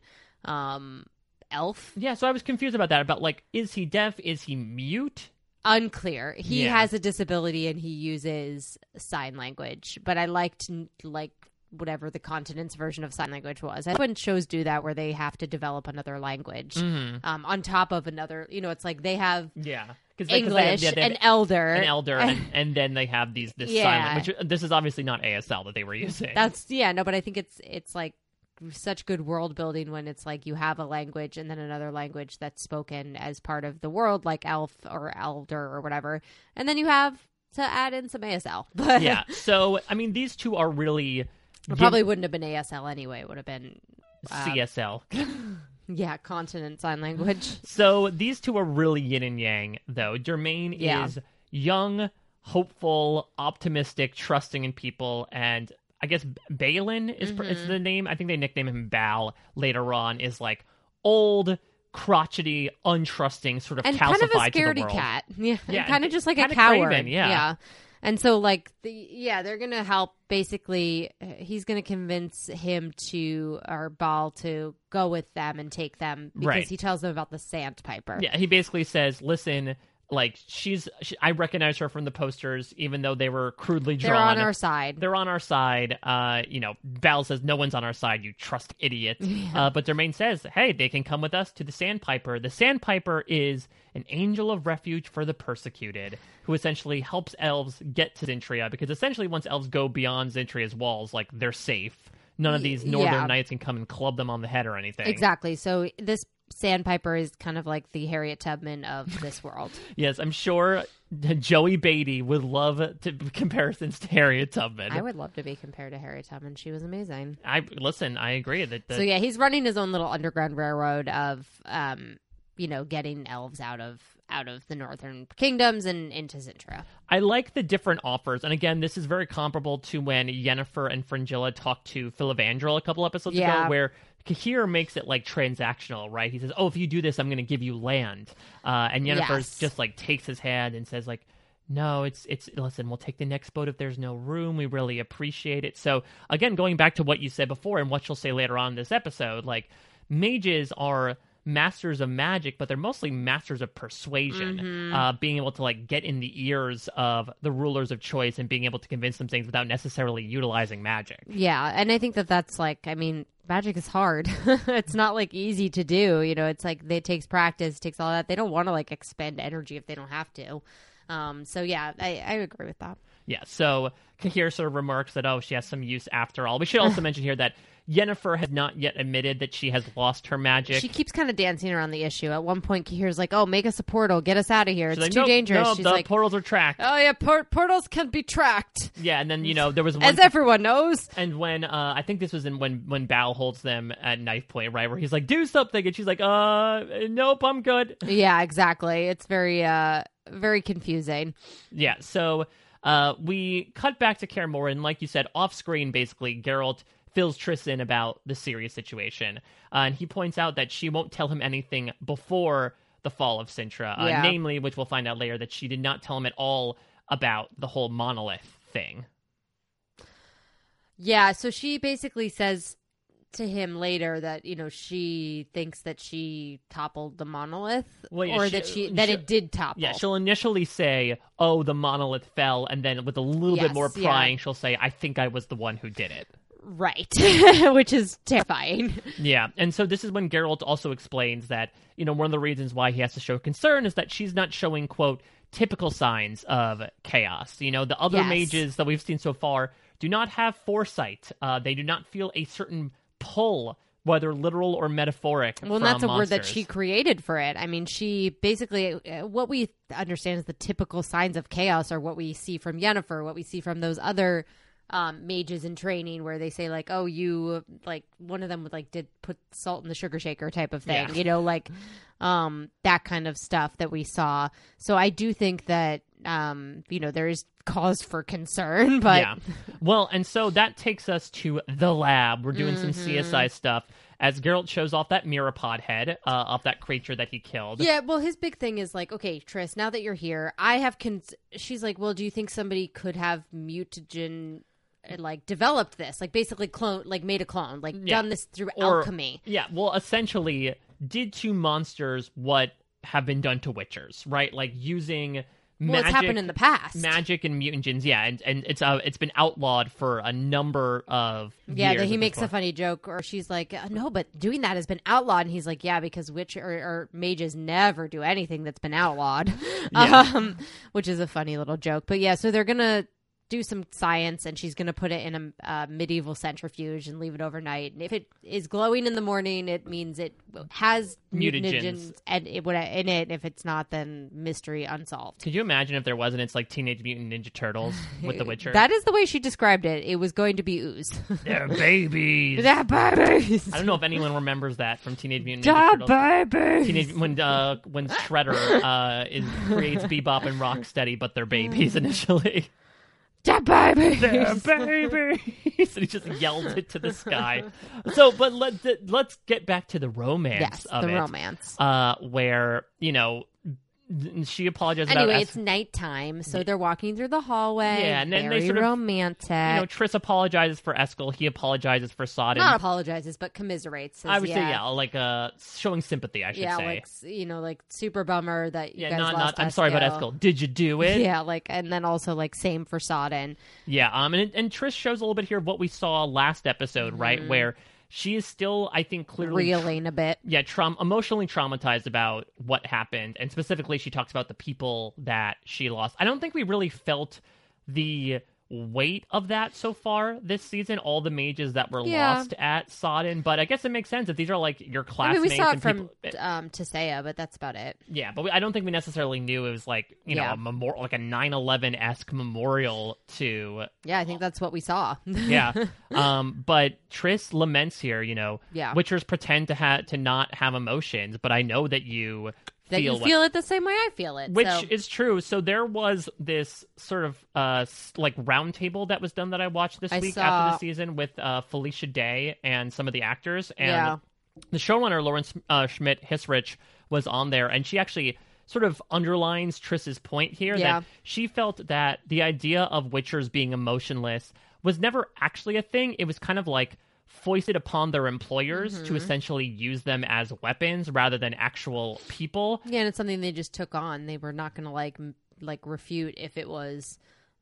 elf. Yeah, so I was confused about that. About is he deaf? Is he mute? Unclear. He has a disability and he uses sign language, but I liked whatever the continent's version of sign language was. And when shows do that where they have to develop another language on top of another, it's like they have English, an elder, and then they have this sign language. This is obviously not ASL that they were using. But I think it's like such good world building when it's like you have a language and then another language that's spoken as part of the world, like elf or elder or whatever, and then you have to add in some ASL. But yeah, so I mean, these two are really. It probably wouldn't have been ASL anyway. It would have been CSL. Yeah, continent sign language. So these two are really yin and yang, though. Dermain is young, hopeful, optimistic, trusting in people, and I guess Balin is the name. I think they nickname him Bal later on, is old, crotchety, untrusting, sort of and calcified kind of a to the scaredy world. Cat. Yeah, kind of just like a coward. Craven, yeah. And so, they're going to help. Basically, he's going to convince him or Bal to go with them and take them because he tells them about the Sandpiper. Yeah, he basically says, listen, I recognize her from the posters, even though they were crudely drawn. They're on our side. They're on our side. Bal says, no one's on our side, you trust idiot. Yeah. But Dermain says, hey, they can come with us to the Sandpiper. The Sandpiper is an angel of refuge for the persecuted, who essentially helps elves get to Zintria, because essentially once elves go beyond Zintria's walls, they're safe. None of these northern knights can come and club them on the head or anything. Exactly. So this Sandpiper is kind of like the Harriet Tubman of this world. Yes, I'm sure Joey Beatty would love comparisons to Harriet Tubman. I would love to be compared to Harriet Tubman. She was amazing. I agree. So yeah, he's running his own little underground railroad of, getting elves out of the northern kingdoms and into Zintria. I like the different offers. And again, this is very comparable to when Yennefer and Fringilla talked to Filavandrel a couple episodes ago, where Cahir makes it transactional, right? He says, oh, if you do this, I'm going to give you land. And Yennefer just takes his hand and says no, it's listen, we'll take the next boat if there's no room. We really appreciate it. So again, going back to what you said before and what she'll say later on in this episode, mages are masters of magic, but they're mostly masters of persuasion, being able to get in the ears of the rulers of choice and being able to convince them things without necessarily utilizing magic. Yeah, and I think that's magic is hard. It's not easy to do. It's it takes practice, it takes all that. They don't want to expend energy if they don't have to. So yeah, I agree with that. Yeah, so Cahir sort of remarks that, she has some use after all. We should also mention here that Yennefer has not yet admitted that she has lost her magic. She keeps kind of dancing around the issue. At one point, Cahir's oh, make us a portal. Get us out of here. It's too dangerous. No, the portals are tracked. Oh, yeah, portals can be tracked. Yeah, and then, there was one... As everyone knows. And when, I think this was when Bal holds them at knife point, right, where he's do something, and she's nope, I'm good. Yeah, exactly. It's very, very confusing. Yeah, so... we cut back to Kaer Morhen, like you said, off screen. Basically, Geralt fills Triss in about the serious situation, and he points out that she won't tell him anything before the fall of Cintra, namely, which we'll find out later, that she did not tell him at all about the whole monolith thing. Yeah, so she basically says to him later that she thinks that she toppled the monolith, that it did topple. Yeah, she'll initially say, "Oh, the monolith fell," and then with a little bit more prying, she'll say, "I think I was the one who did it." Right, which is terrifying. Yeah, and so this is when Geralt also explains that one of the reasons why he has to show concern is that she's not showing, quote, typical signs of chaos. You know, the other mages that we've seen so far do not have foresight. They do not feel a certain pull, whether literal or metaphoric. Well, from that's a word that monsters. she created for it. I mean, she basically, what we understand is the typical signs of chaos are what we see from Yennefer, what we see from those other mages in training, where they say like, oh, you, like, one of them would like did put salt in the sugar shaker type of thing, you know, like that kind of stuff that we saw. So I do think that you know, there is cause for concern, but well, and so that takes us to the lab. We're doing some CSI stuff as Geralt shows off that Mirapod head of that creature that he killed. Yeah, well, his big thing is like, okay, Triss, now that you're here, I have she's like, well, do you think somebody could have mutagen like developed this, like basically made a clone, like done this through alchemy? Yeah, well, essentially did to monsters what have been done to witchers, right? Like using magic, it's happened in the past. Magic and mutagens, and it's been outlawed for a number of years. That he makes a funny joke, or she's like, no, but doing that has been outlawed, and he's like, yeah, because witch or mages never do anything that's been outlawed, which is a funny little joke. But yeah, so they're gonna do some science, and she's going to put it in a medieval centrifuge and leave it overnight. And if it is glowing in the morning, it means it has mutagens and it would in it. If it's not, then mystery unsolved. Could you imagine if there wasn't? It's like Teenage Mutant Ninja Turtles with the Witcher. That is the way she described it. It was going to be ooze. They're babies. They're babies. I don't know if anyone remembers that from Teenage Mutant Ninja Turtles. Babies. When Shredder creates Bebop and Rocksteady, but they're babies initially. They're babies. They're babies. And he just yells it to the sky. So, but let's get back to the romance of it. Romance. Where, you know, she apologizes anyway, it's nighttime, so they're walking through the hallway. Yeah, and then very they sort of romantic. You know, Triss apologizes for Eskel. He apologizes for Sodden. Not apologizes, but commiserates. Says, I would say, like showing sympathy. I should say. Yeah, like, you know, like super bummer that you guys not, lost. I'm sorry about Eskel. Did you do it? Yeah, like, and then also like same for Sodden. Yeah, and Triss shows a little bit here of what we saw last episode, right, where she is still, I think, clearly reeling a bit. Yeah, emotionally traumatized about what happened. And specifically, she talks about the people that she lost. I don't think we really felt the weight of that so far this season, all the mages that were lost at Sodden. But I guess it makes sense if these are like your classmates. We saw it from Tisea, but that's about it. Yeah, but I don't think we necessarily knew it was like, you know, a memorial, like a 9/11-esque memorial to... Yeah, I think that's what we saw. Yeah. But Triss laments here, you know, Witchers pretend to not have emotions, but I know that you... feel it the same way I feel it. Which is true. So there was this sort of like round table that was done that I watched this week after the season with Felicia Day and some of the actors. And the showrunner, Lawrence Schmidt-Hissrich, was on there. And she actually sort of underlines Triss's point here that she felt that the idea of Witchers being emotionless was never actually a thing. It was kind of like foisted upon their employers to essentially use them as weapons rather than actual people. Yeah, and it's something they just took on. They were not going to like refute if it was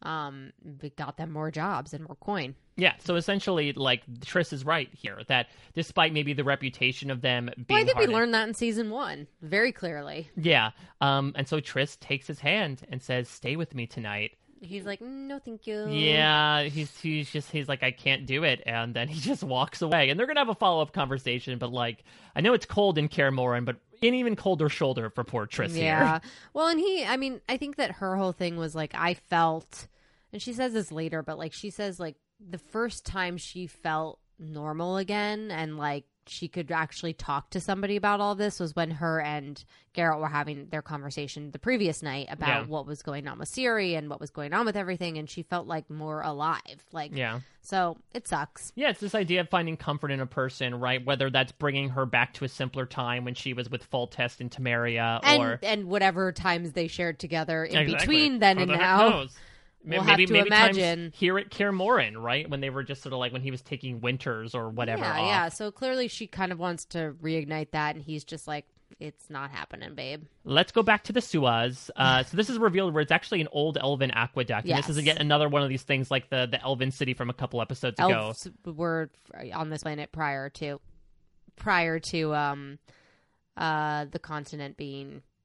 it got them more jobs and more coin. Yeah, so essentially, like, Triss is right here, that despite maybe the reputation of them being I think hardened, we learned that in season 1, very clearly. Yeah, and so Triss takes his hand and says, "Stay with me tonight." He's like, no, thank you. Yeah, he's like, I can't do it, and then he just walks away. And they're gonna have a follow-up conversation, but like, I know it's cold in Kaer Morhen, but an even colder shoulder for poor Triss here. Yeah, well, and I think that her whole thing was like, I felt, and she says this later, but like, she says like the first time she felt normal again and like she could actually talk to somebody about all this was when her and Geralt were having their conversation the previous night about what was going on with Ciri and what was going on with everything, and she felt like more alive. Like, so it sucks. Yeah, it's this idea of finding comfort in a person, right? Whether that's bringing her back to a simpler time when she was with Foltest and Temeria, and whatever times they shared together in between then and now. We'll have to imagine here at Kaer Morhen, right? When they were just sort of like when he was taking winters or whatever. Yeah, yeah. So clearly she kind of wants to reignite that, and he's just like, it's not happening, babe. Let's go back to the Suaz. So this is revealed where it's actually an old elven aqueduct. And this is yet another one of these things like the elven city from a couple episodes ago. Elves were on this planet prior to the continent being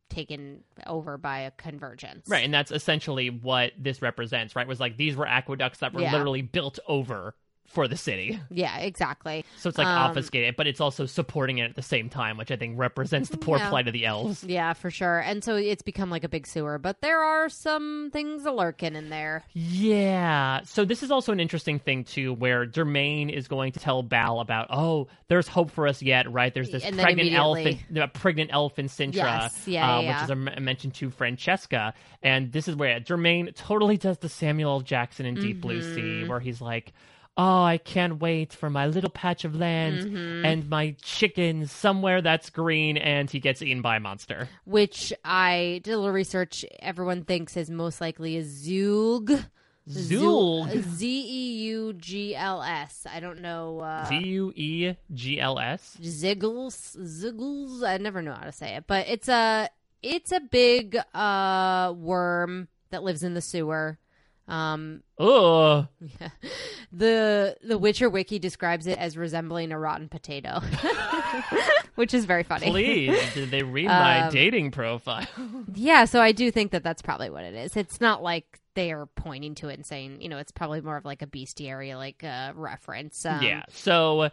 taken over by a convergence. Right, and that's essentially what this represents, right? Was like these were aqueducts that were literally built over for the city. Yeah, exactly. So it's like obfuscating, but it's also supporting it at the same time, which I think represents the poor plight of the elves. Yeah, for sure. And so it's become like a big sewer, but there are some things lurking in there. Yeah. So this is also an interesting thing, too, where Dermain is going to tell Bal about, oh, there's hope for us yet, right? There's this pregnant elf in Sintra, yes. which is a mention to Francesca. And this is where Dermain totally does the Samuel L. Jackson in Deep Blue Sea, where he's like, oh, I can't wait for my little patch of land and my chickens somewhere that's green, and he gets eaten by a monster. Which I did a little research. Everyone thinks is most likely a Zeugles. Zeugles? Zeugls. I don't know. Zeugls? Ziggles. I never know how to say it, but it's a big worm that lives in the sewer. Yeah. The Witcher Wiki describes it as resembling a rotten potato, which is very funny. Please, did they read my dating profile? Yeah, so I do think that that's probably what it is. It's not like they are pointing to it and saying, it's probably more of like a bestiary like reference. Yeah. So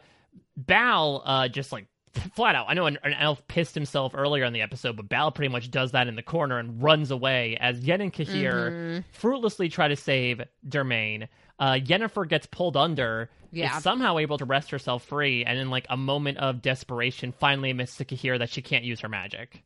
Bal just like flat out, I know an elf pissed himself earlier in the episode, but Bal pretty much does that in the corner and runs away as Yen and Cahir fruitlessly try to save Dermain. Yennefer gets pulled under, is somehow able to wrest herself free, and in like a moment of desperation finally admits to Cahir that she can't use her magic.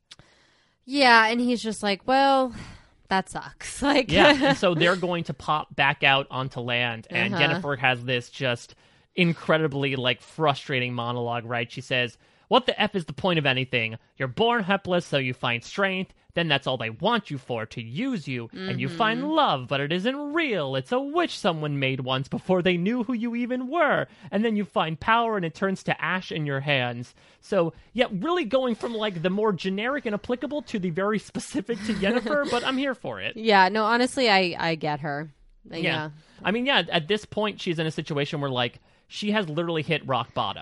Yeah, and he's just like, well, that sucks. Like, and so they're going to pop back out onto land, and Yennefer has this just incredibly like frustrating monologue, right? She says, what the F is the point of anything? You're born helpless, so you find strength. Then that's all they want you for, to use you. And you find love, but it isn't real. It's a wish someone made once before they knew who you even were. And then you find power and it turns to ash in your hands. So, yeah, really going from like the more generic and applicable to the very specific to Yennefer, but I'm here for it. Yeah, no, honestly, I get her. Yeah. I mean, yeah, at this point, she's in a situation where like, she has literally hit rock bottom.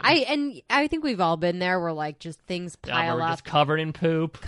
I think we've all been there where like just things pile up. Just covered in poop.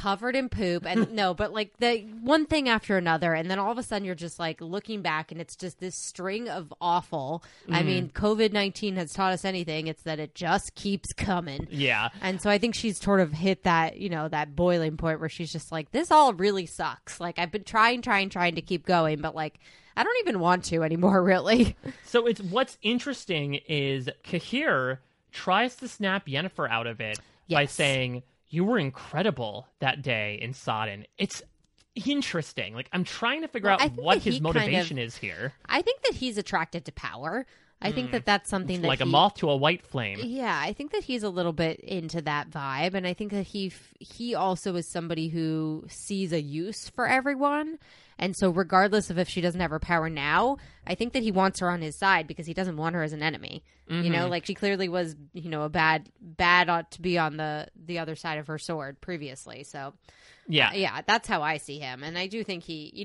And no, but like the one thing after another. And then all of a sudden you're just like looking back and it's just this string of awful. I mean, COVID-19 has taught us anything. It's that it just keeps coming. Yeah. And so I think she's sort of hit that, that boiling point where she's just like, this all really sucks. Like I've been trying to keep going, but like, I don't even want to anymore, really. So what's interesting is Cahir tries to snap Yennefer out of it by saying, you were incredible that day in Sodden. It's interesting. Like, I'm trying to figure out what his motivation is here. I think that he's attracted to power. I think that that's something it's that like a moth to a white flame. Yeah, I think that he's a little bit into that vibe, and I think that he also is somebody who sees a use for everyone. And so regardless of if she doesn't have her power now, I think that he wants her on his side because he doesn't want her as an enemy. Like she clearly was, a bad ought to be on the other side of her sword previously. So yeah, that's how I see him. And I do think he,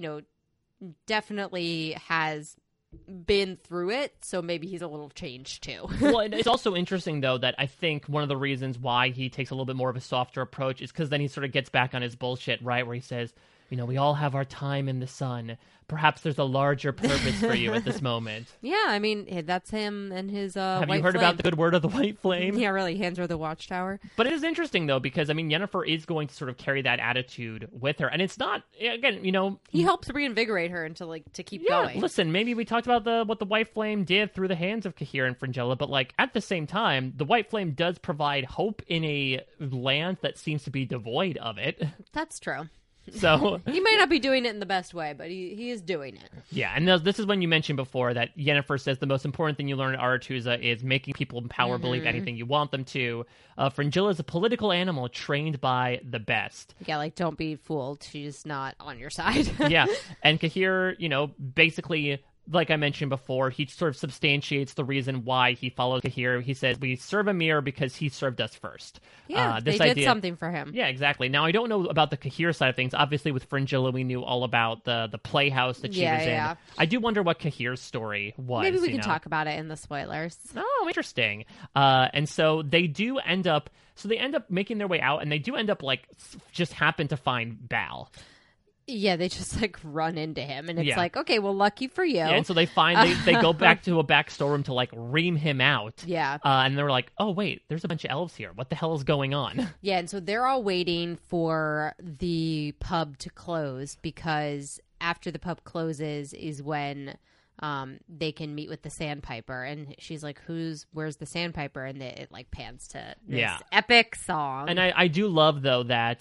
definitely has been through it, so maybe he's a little changed too. Well, it's also interesting though that I think one of the reasons why he takes a little bit more of a softer approach is because then he sort of gets back on his bullshit, right, where he says, we all have our time in the sun. Perhaps there's a larger purpose for you at this moment. Yeah, I mean, that's him and his Have white you heard flame. about the good word of the white flame? Yeah, really, hands her the watchtower. But it is interesting, though, because, Yennefer is going to sort of carry that attitude with her. And it's not, again, He helps reinvigorate her to keep going. Listen, maybe we talked about what the white flame did through the hands of Cahir and Fringilla, but, like, at the same time, the white flame does provide hope in a land that seems to be devoid of it. That's true. So he might not be doing it in the best way, but he is doing it. Yeah, and this is when you mentioned before that Yennefer says the most important thing you learn at Aretuza is making people in power believe anything you want them to. Fringilla is a political animal trained by the best. Yeah, like, don't be fooled. She's not on your side. Yeah, and Cahir, basically like I mentioned before, he sort of substantiates the reason why he follows Cahir. He says, we serve Amir because he served us first. Yeah, they did something for him. Yeah, exactly. Now, I don't know about the Cahir side of things. Obviously, with Fringilla, we knew all about the playhouse that she was in. I do wonder what Cahir's story was. Maybe we can talk about it in the spoilers. Oh, interesting. And so they end up making their way out, and they do end up, like, just happen to find Bal. Yeah, they just, like, run into him, and it's like, okay, well, lucky for you. Yeah, and so they go back to a back storeroom to, like, ream him out. Yeah. And they're like, oh, wait, there's a bunch of elves here. What the hell is going on? Yeah, and so they're all waiting for the pub to close, because after the pub closes is when they can meet with the Sandpiper. And she's like, where's the Sandpiper? And it, like, pans to this epic song. And I do love, though, that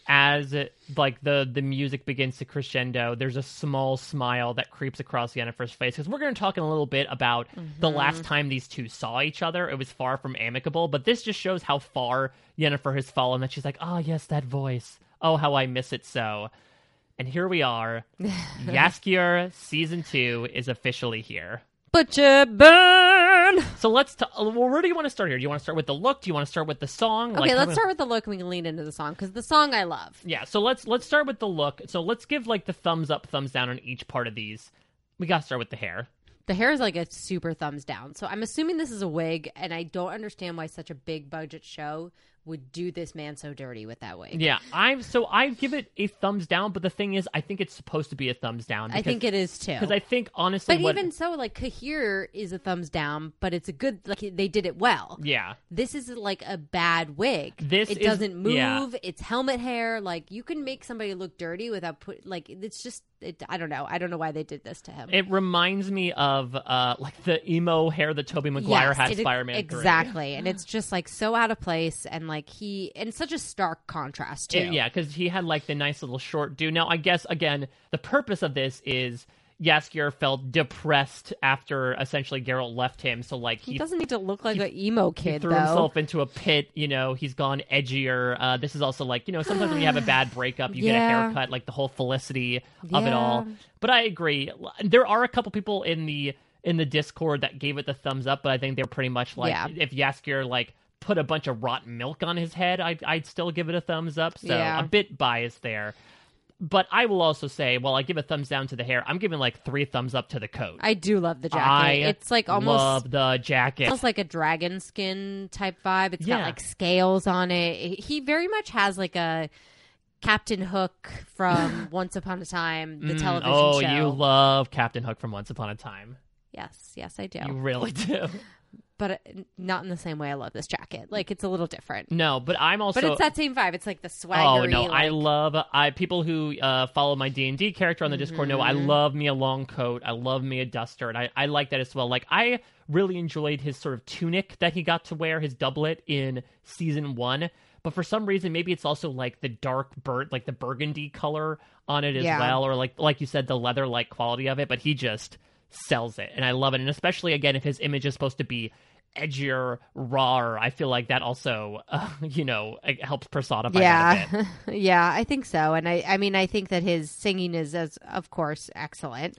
as like the music begins to crescendo, there's a small smile that creeps across Yennefer's face, because we're going to talk in a little bit about the last time these two saw each other. It was far from amicable, but this just shows how far Yennefer has fallen, that she's like, oh yes, that voice, oh how I miss it so. And here we are. Jaskier season 2 is officially here. Butcher burn. So let's well, where do you want to start here? Do you want to start with the look? Do you want to start with the song? Okay, let's start with the look, and we can lean into the song, because the song I love. Yeah, so let's start with the look. So let's give, like, the thumbs up, thumbs down on each part of these. We got to start with the hair. The hair is like a super thumbs down. So I'm assuming this is a wig, and I don't understand why such a big budget show would do this man so dirty with that wig. Yeah, I give it a thumbs down, but the thing is, I think it's supposed to be a thumbs down. I think it is too. Because I think, honestly... But even so, like, Cahir is a thumbs down, but it's a good... Like, they did it well. Yeah. This is, like, a bad wig. It doesn't move. Yeah. It's helmet hair. Like, you can make somebody look dirty without like, it's just... I don't know. I don't know why they did this to him. It reminds me of, like, the emo hair that Tobey Maguire had Spider-Man 3. Exactly. And it's just, like, so out of place, and, like, and such a stark contrast, too. Yeah, because he had, like, the nice little short do. Now, I guess, again, the purpose of this is Jaskier felt depressed after, essentially, Geralt left him, so, like... He doesn't need to look like an emo kid, he threw himself into a pit, you know, he's gone edgier. This is also, like, you know, sometimes when you have a bad breakup, you get a haircut, like, the whole Felicity of it all. But I agree. There are a couple people in the Discord that gave it the thumbs up, but I think they're pretty much like, if Jaskier, like, put a bunch of rotten milk on his head, I'd still give it a thumbs up. So a bit biased there. But I will also say, while I give a thumbs down to the hair, I'm giving, like, 3 thumbs up to the coat. I do love the jacket. It's like almost love the jacket. Almost like a dragon skin type vibe. It's got, like, scales on it. He very much has, like, a Captain Hook from Once Upon a Time, the television show. Oh, you love Captain Hook from Once Upon a Time. Yes, I do. You really do. But not in the same way I love this jacket. Like, it's a little different. No, but I'm also... But it's that same vibe. It's like the swaggery. Oh, no, like... I love... people who follow my D&D character on the Discord know I love me a long coat. I love me a duster. And I like that as well. Like, I really enjoyed his sort of tunic that he got to wear, his doublet in Season 1. But for some reason, maybe it's also, like, the dark like the burgundy color on it as well. Or, like you said, the leather-like quality of it. But he just... sells it, and I love it. And especially, again, if his image is supposed to be edgier, rawer, I feel like that also, you know, helps personify that a bit. Yeah, I think so. And I mean, I think that his singing is, of course, excellent.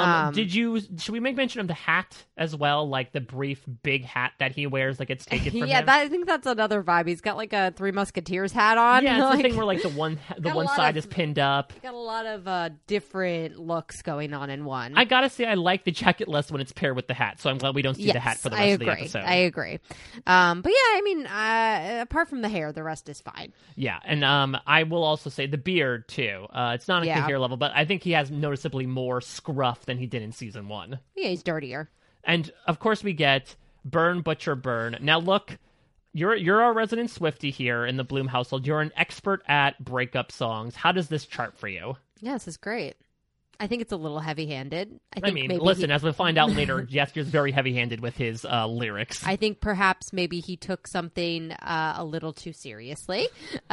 Should we make mention of the hat as well? Like the brief big hat that he wears, like it's taken from him? I think that's another vibe. He's got like a Three Musketeers hat on. Yeah, it's like, the thing where like the one side is pinned up. Got a lot of different looks going on in one. I gotta say, I like the jacket less when it's paired with the hat, so I'm glad we don't see the hat for the rest of the episode. I agree. But yeah, I mean, apart from the hair, the rest is fine. Yeah, and I will also say the beard, too. It's not at the hair level, but I think he has noticeably more scruff than he did in Season 1. Yeah, he's dirtier. And, of course, we get Burn, Butcher, Burn. Now, look, you're our resident Swiftie here in the Bloom household. You're an expert at breakup songs. How does this chart for you? Yeah, this is great. I think it's a little heavy-handed. I mean, listen, as we'll find out later, Jasker's very heavy-handed with his lyrics. I think perhaps maybe he took something a little too seriously.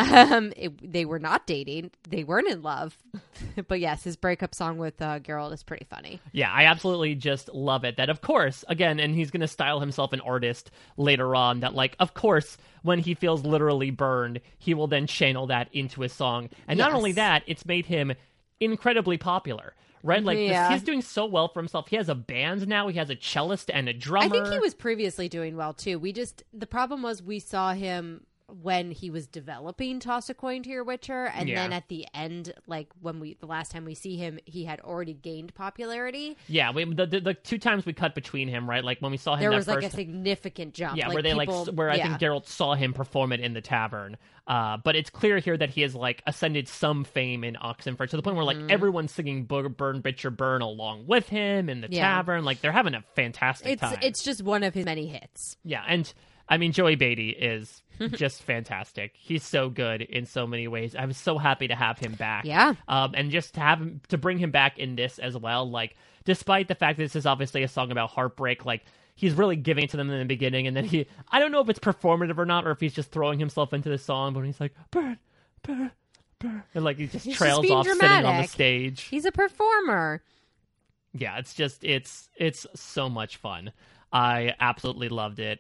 They were not dating. They weren't in love. But yes, his breakup song with Geralt is pretty funny. Yeah, I absolutely just love it. That, of course, again, and he's going to style himself an artist later on, that, like, of course, when he feels literally burned, he will then channel that into his song. And not only that, it's made him incredibly popular, right? Like, he's doing so well for himself. He has a band now. He has a cellist and a drummer. I think he was previously doing well, too. The problem was we saw him when he was developing Toss a Coin to Your Witcher, and then at the end, like the last time we see him, he had already gained popularity. Yeah, the 2 times we cut between him, right? Like when we saw him, there was like a significant jump. Yeah, like where I think Geralt saw him perform it in the tavern. But it's clear here that he has like ascended some fame in Oxenford to the point where like everyone's singing "Burn, Bitcher, Burn" along with him in the tavern. Like they're having a fantastic time. It's just one of his many hits. Yeah, and I mean Joey Beatty is just fantastic. He's so good in so many ways. I was so happy to have him back. Yeah. And just to bring him back in this as well. Like, despite the fact that this is obviously a song about heartbreak, like, he's really giving it to them in the beginning, and then I don't know if it's performative or not, or if he's just throwing himself into the song, but he's like, burn, burn, burn. And like, he just trails off dramatic. sitting on the stage. He's a performer. Yeah, it's so much fun. I absolutely loved it.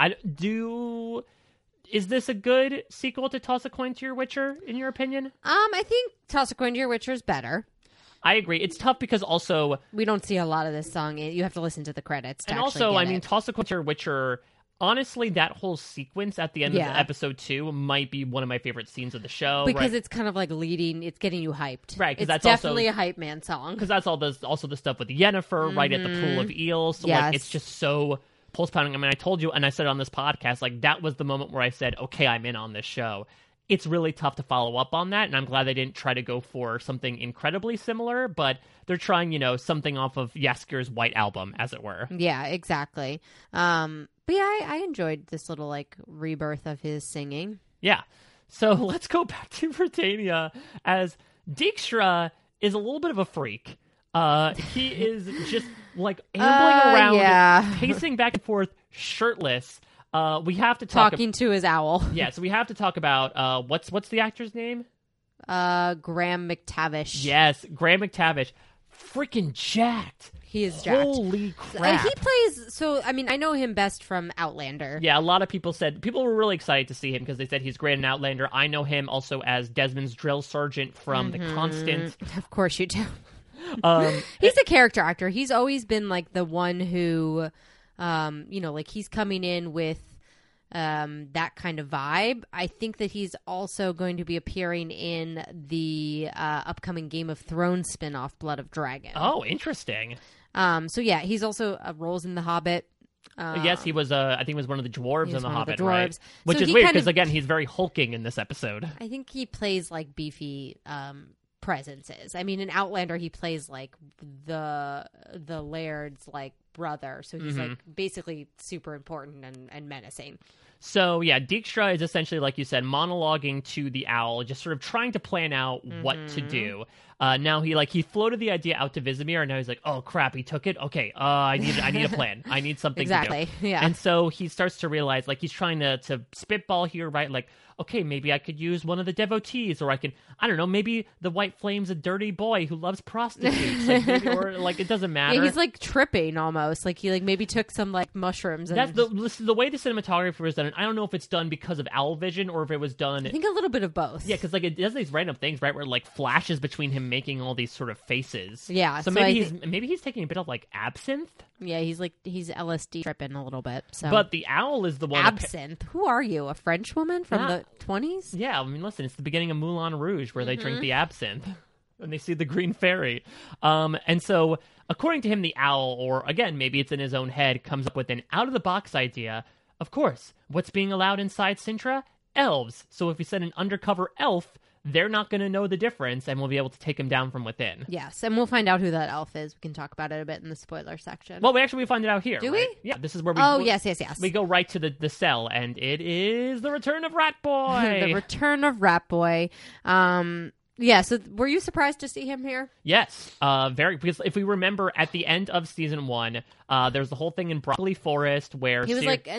Is this a good sequel to Toss a Coin to Your Witcher, in your opinion? I think Toss a Coin to Your Witcher is better. I agree. It's tough because also we don't see a lot of this song. You have to listen to the credits to and actually also, get I mean, it. Toss a Coin to Your Witcher. Honestly, that whole sequence at the end of episode 2 might be one of my favorite scenes of the show because it's kind of like it's getting you hyped, right? Because that's definitely a hype man song. Because that's also the stuff with Yennefer, right at the pool of eels. So like, it's just so pulse pounding. I mean, I told you, and I said it on this podcast, like that was the moment where I said, "Okay, I'm in on this show." It's really tough to follow up on that, and I'm glad they didn't try to go for something incredibly similar, but they're trying, something off of Jasker's White Album, as it were. Yeah, exactly. But yeah, I enjoyed this little like rebirth of his singing. Yeah. So let's go back to Britannia, as Dijkstra is a little bit of a freak. He is just like ambling around, pacing back and forth, shirtless. We have to talking to his owl. Yeah, so we have to talk about what's the actor's name? Graham McTavish. Yes, Graham McTavish. Freaking jacked. He is jacked. Holy crap. He plays, so, I mean, I know him best from Outlander. Yeah, a lot of people were really excited to see him because they said he's great in Outlander. I know him also as Desmond's drill sergeant from The Constant. Of course you do. He's a character actor. He's always been, like, the one who, like, he's coming in with that kind of vibe. I think that he's also going to be appearing in the upcoming Game of Thrones spinoff, Blood of Dragon. Oh, interesting. So yeah, he's also roles in The Hobbit. Yes, he was. I think he was one of the dwarves in The Hobbit, right? Which is weird because again, he's very hulking in this episode. I think he plays like beefy presences. I mean, in Outlander, he plays like the Laird's like brother, so he's like basically super important and menacing. So yeah, Dijkstra is essentially, like you said, monologuing to the owl, just sort of trying to plan out what to do. Now he floated the idea out to Vizimir, and now he's like, oh crap, he took it. Okay, I need a plan. I need something to do. Yeah. And so he starts to realize, like, he's trying to spitball here, right? Like, okay, maybe I could use one of the devotees, or I don't know, maybe the White Flame's a dirty boy who loves prostitutes, or it doesn't matter. Yeah, he's like tripping almost, like he like maybe took some like mushrooms. And that's the way the cinematographer was done. And I don't know if it's done because of owl vision or if it was done. I think a little bit of both. Yeah, because like it does these random things, right, where it, like flashes between him making all these sort of faces. Yeah, so maybe he's taking a bit of like absinthe. Yeah, he's LSD tripping a little bit. So. But the owl is the one. Absinthe. Who are you? A French woman from the 20s? Yeah, I mean, listen, it's the beginning of Moulin Rouge where they drink the absinthe and they see the green fairy. And so, according to him, the owl, or again, maybe it's in his own head, comes up with an out-of-the-box idea. Of course, what's being allowed inside Sintra? Elves. So if we send an undercover elf, they're not going to know the difference, and we'll be able to take him down from within. Yes, and we'll find out who that elf is. We can talk about it a bit in the spoiler section. Well, we find it out here. Do right? we? Yeah, this is where we... Oh, yes. We go right to the cell, and it is the return of Rat Boy! The return of Rat Boy. Yeah, so were you surprised to see him here? Yes, very, because if we remember at the end of season 1, there's the whole thing in Broccoli Forest where he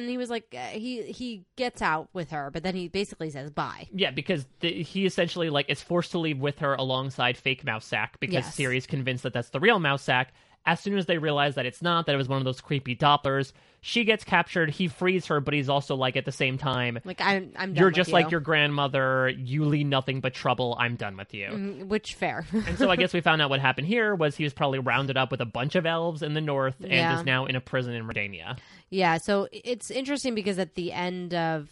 he gets out with her, but then he basically says bye. Yeah, because he essentially is forced to leave with her alongside fake Mousesack because Ciri's convinced that that's the real Mousesack. As soon as they realize that it's not, that it was one of those creepy Dopplers, she gets captured. He frees her, but he's also like, at the same time, like, I'm done you're with just you. like your grandmother. You lead nothing but trouble. I'm done with you. Which, fair. And so I guess we found out what happened here was he was probably rounded up with a bunch of elves in the north and is now in a prison in Redania. Yeah, so it's interesting because at the end of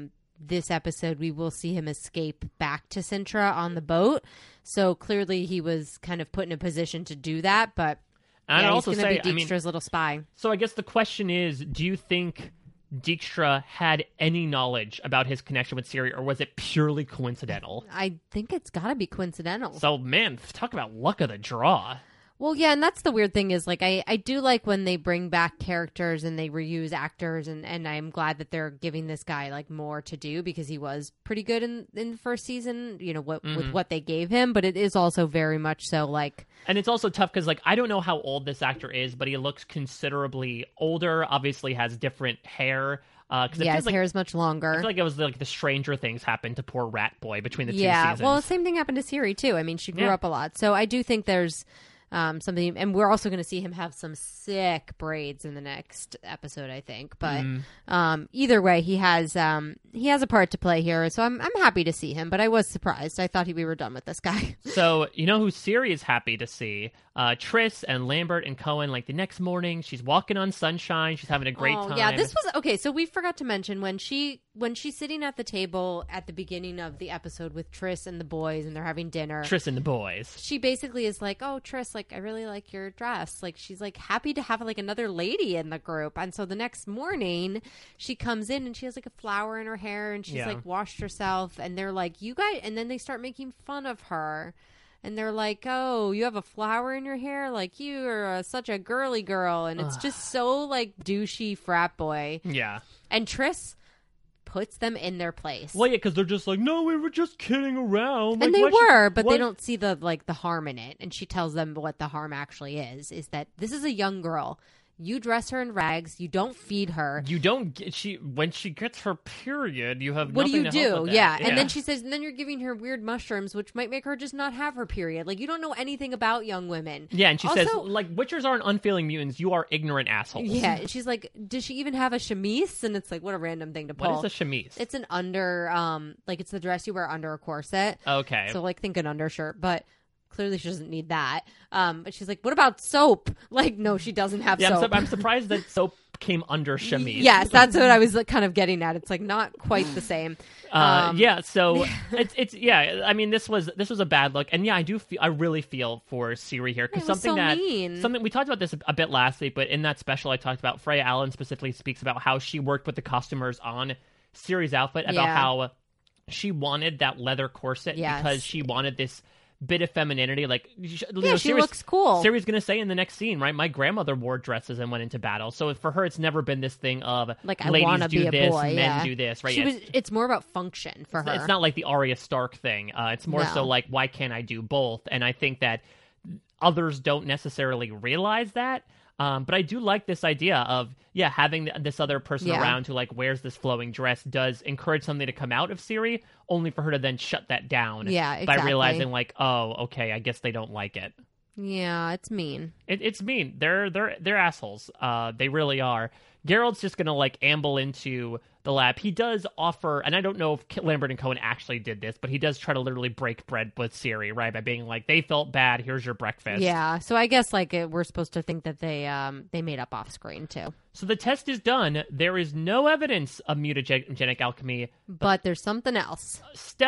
this episode, we will see him escape back to Sintra on the boat. So clearly he was kind of put in a position to do that, but And I'd also he's going say, to be Dijkstra's little spy. So I guess the question is, do you think Dijkstra had any knowledge about his connection with Ciri, or was it purely coincidental? I think it's got to be coincidental. So, man, talk about luck of the draw. Well, yeah, and that's the weird thing is, like, I do like when they bring back characters and they reuse actors, and I'm glad that they're giving this guy, like, more to do because he was pretty good in the first season, you know, with what they gave him, but it is also very much so, like... And it's also tough because, like, I don't know how old this actor is, but he looks considerably older, obviously has different hair. His hair is much longer. I feel like it was like the Stranger Things happened to poor Rat Boy between the two Yeah, seasons. well, same thing happened to Ciri, too. I mean, she grew up a lot. So I do think there's... something, and we're also going to see him have some sick braids in the next episode, I think. But either way, he has a part to play here, so I'm happy to see him. But I was surprised. I thought we were done with this guy. So you know who Ciri is happy to see? Triss and Lambert and Cohen. Like the next morning, she's walking on sunshine. She's having a great time. Yeah, this was okay. So we forgot to mention when she's sitting at the table at the beginning of the episode with Triss and the boys, and they're having dinner. Triss and the boys. She basically is like, "Oh, Triss, like I really like your dress." Like she's like happy to have like another lady in the group. And so the next morning, she comes in and she has like a flower in her hair, and she's like washed herself. And they're like, "You guys," and then they start making fun of her. And they're like, "Oh, you have a flower in your hair? Like, you are such a girly girl." And it's just so, like, douchey frat boy. Yeah. And Triss puts them in their place. Well, yeah, because they're just like, "No, we were just kidding around." And like, they were, but they don't see the harm in it. And she tells them what the harm actually is that this is a young girl. You dress her in rags. You don't feed her. You don't. When she gets her period, you have. What do nothing you to help do? with Yeah. that. And then she says, and then you're giving her weird mushrooms, which might make her just not have her period. Like, you don't know anything about young women. Yeah, and she says, like, Witchers aren't unfeeling mutants. You are ignorant assholes. Yeah, and she's like, does she even have a chemise? And it's like, what a random thing to pull. What is a chemise? It's an like, it's the dress you wear under a corset. Okay. So, like, think an undershirt, but clearly she doesn't need that. But she's like, what about soap? Like, no, she doesn't have soap. I'm surprised that soap came under chemise. Yes, that's what I was kind of getting at. It's like not quite the same. Yeah, so it's yeah. I mean, this was a bad look, and yeah, I really feel for Ciri here because something we talked about this a bit last week, but in that special I talked about, Freya Allen specifically speaks about how she worked with the costumers on Ciri's outfit, about how she wanted that leather corset because she wanted this bit of femininity, like she looks cool. Ciri's gonna say in the next scene, right? My grandmother wore dresses and went into battle, so for her, it's never been this thing of like I ladies want to do be a this, boy, men do this, right? It's more about function for her. It's not like the Arya Stark thing. It's more so like, why can't I do both? And I think that others don't necessarily realize that. But I do like this idea of, having this other person around who, like, wears this flowing dress does encourage something to come out of Ciri, only for her to then shut that down by realizing, like, oh, okay, I guess they don't like it. Yeah, it's mean. It's mean. They're assholes. They really are. Geralt's just gonna, like, amble into the lab. He does offer, and I don't know if Lambert and Cohen actually did this, but he does try to literally break bread with Ciri, right? By being like, they felt bad, here's your breakfast. Yeah, so I guess, like, we're supposed to think that they made up off screen, too. So the test is done. There is no evidence of mutagenic alchemy. But there's something else.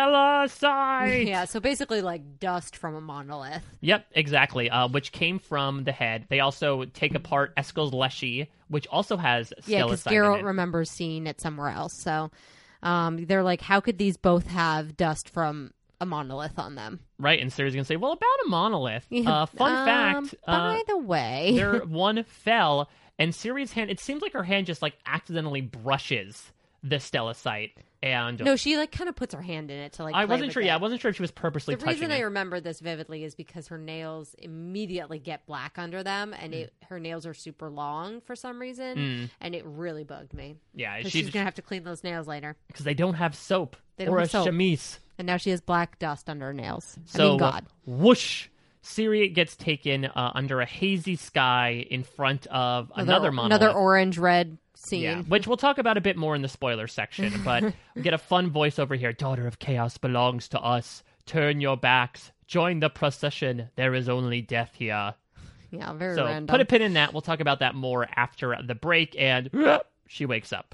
Stellacite! Yeah, so basically, like, dust from a monolith. Yep, exactly, which came from the head. They also take apart Eskel's Leshy, which also has stellacite. Yeah, because Geralt remembers seeing it somewhere else. So they're like, how could these both have dust from a monolith on them? Right, and Ciri's going to say, well, about a monolith. Fun fact. By the way. one fell, and Ciri's hand, it seems like her hand just, like, accidentally brushes the stellacite. And no, she, like, kind of puts her hand in it to, like, I wasn't sure. Yeah, I wasn't sure if she was purposely touching it. The reason I remember this vividly is because her nails immediately get black under them, and her nails are super long for some reason, and it really bugged me. Yeah, she's gonna have to clean those nails later because they don't have soap or a chemise. And now she has black dust under her nails. So, God, whoosh. Ciri gets taken under a hazy sky in front of another monolith. Another orange-red scene. Yeah, which we'll talk about a bit more in the spoiler section, but we get a fun voiceover here. Daughter of Chaos belongs to us. Turn your backs. Join the procession. There is only death here. Yeah, very so random. Put a pin in that. We'll talk about that more after the break, and she wakes up.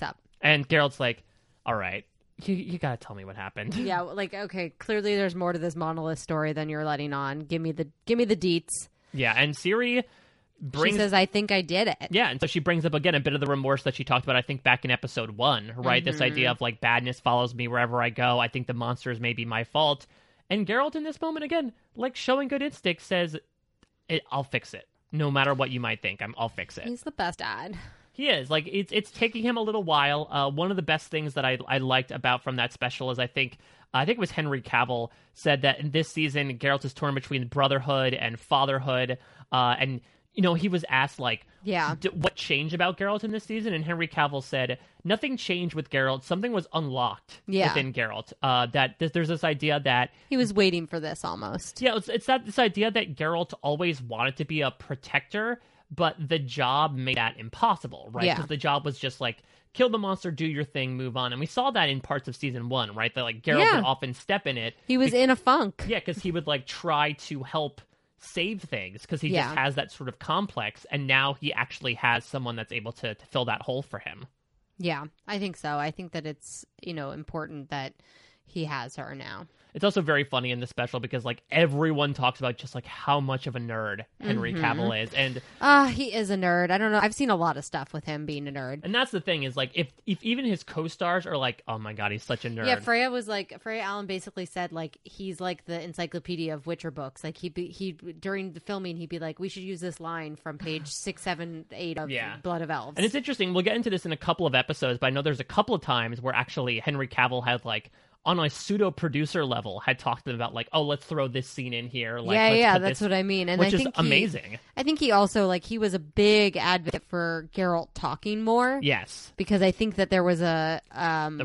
And Geralt's like, all right, you gotta tell me what happened. Yeah, like, okay, clearly there's more to this monolith story than you're letting on. Give me the deets. Yeah, and Ciri she says, I think I did it. Yeah, and so she brings up again a bit of the remorse that she talked about, I think, back in episode 1, right? This idea of like badness follows me wherever I go. I think the monsters may be my fault. And Geralt in this moment again, like showing good instinct, says, I'll fix it. No matter what you might think, I'll fix it. He's the best dad. He is. Like, it's taking him a little while. One of the best things that I liked about from that special is I think it was Henry Cavill said that in this season, Geralt is torn between brotherhood and fatherhood. And, you know, he was asked, like, what changed about Geralt in this season? And Henry Cavill said, nothing changed with Geralt. Something was unlocked within Geralt. That there's this idea that... He was waiting for this almost. Yeah, it's this idea that Geralt always wanted to be a protector, but the job made that impossible, right? Because the job was just like, kill the monster, do your thing, move on. And we saw that in parts of season 1, right? That like Geralt would often step in it. He was in a funk. Yeah, because he would like try to help save things because he just has that sort of complex. And now he actually has someone that's able to fill that hole for him. Yeah, I think so. I think that it's, important that he has her now. It's also very funny in the special because, like, everyone talks about just, like, how much of a nerd Henry Cavill is. And he is a nerd. I don't know. I've seen a lot of stuff with him being a nerd. And that's the thing is, like, if even his co-stars are like, oh, my God, he's such a nerd. Yeah, Freya Allen basically said, like, he's like the encyclopedia of Witcher books. Like, he during the filming, he'd be like, we should use this line from page 6, 7, 8 of Blood of Elves. And it's interesting. We'll get into this in a couple of episodes, but I know there's a couple of times where actually Henry Cavill had, like, on a pseudo producer level, had talked to them about like, oh, let's throw this scene in here. Like, that's what I mean. And which I think is amazing. I think he also he was a big advocate for Geralt talking more. Yes, because I think that there was a and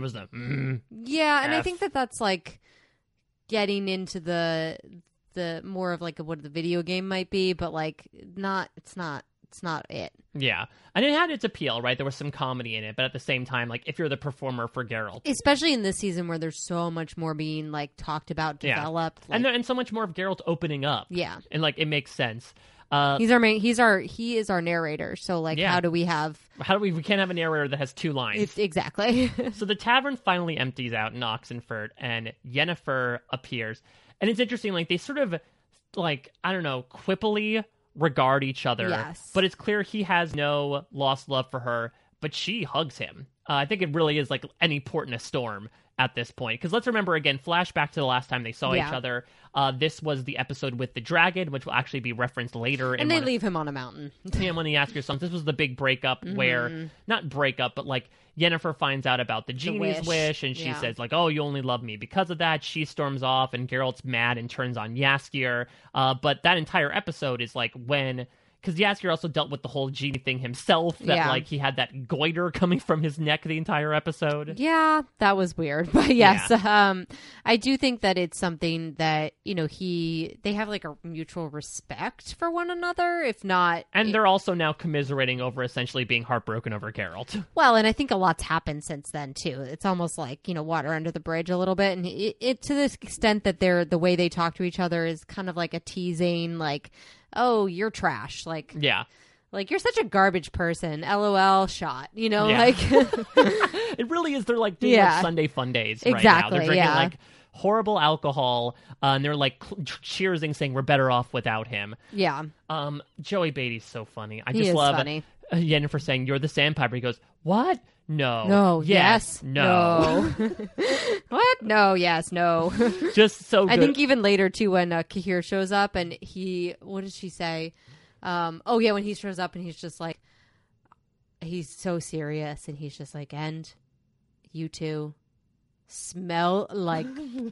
I think that's like getting into the more of like what the video game might be, but like it's not it. Yeah. And it had its appeal, right? There was some comedy in it, but at the same time, like, if you're the performer for Geralt. Especially in this season where there's so much more being, like, talked about, developed. Like... And so much more of Geralt opening up. Yeah. And, like, it makes sense. He is our narrator, so, like, how do we we can't have a narrator that has 2 lines. Exactly. So the tavern finally empties out in Oxenfurt, and Yennefer appears. And it's interesting, like, they sort of, like, I don't know, quippily regard each other, but it's clear he has no lost love for her, but she hugs him. I think it really is like any port in a storm at this point, because let's remember again, flashback to the last time they saw each other. This was the episode with the dragon, which will actually be referenced later. And they leave him on a mountain. Yeah, when he asks her something. This was the big breakup where, not breakup, but like Yennefer finds out about the genie's wish, and she says like, oh, you only love me because of that. She storms off, and Geralt's mad and turns on Jaskier. But that entire episode is like when... Because Jaskier also dealt with the whole genie thing himself, that like he had that goiter coming from his neck the entire episode. Yeah, that was weird. But yes, I do think that it's something that, they have like a mutual respect for one another, if not... And they're also now commiserating over essentially being heartbroken over Geralt. Well, and I think a lot's happened since then, too. It's almost like, water under the bridge a little bit. And it to this extent that the way they talk to each other is kind of like a teasing, like... oh, you're trash. Like, like you're such a garbage person. LOL shot, like it really is. They're like doing like Sunday fun days right now. They're drinking like horrible alcohol, and they're like cheersing, saying we're better off without him. Yeah. Joey Beatty's so funny. I just love funny. Yennefer saying you're the sandpiper. He goes, what? No. No. Yes. No. What? No. Yes. No. Just so good. I think even later, too, when Cahir shows up and what did she say? When he shows up and he's just like, he's so serious and he's just like, and you two smell like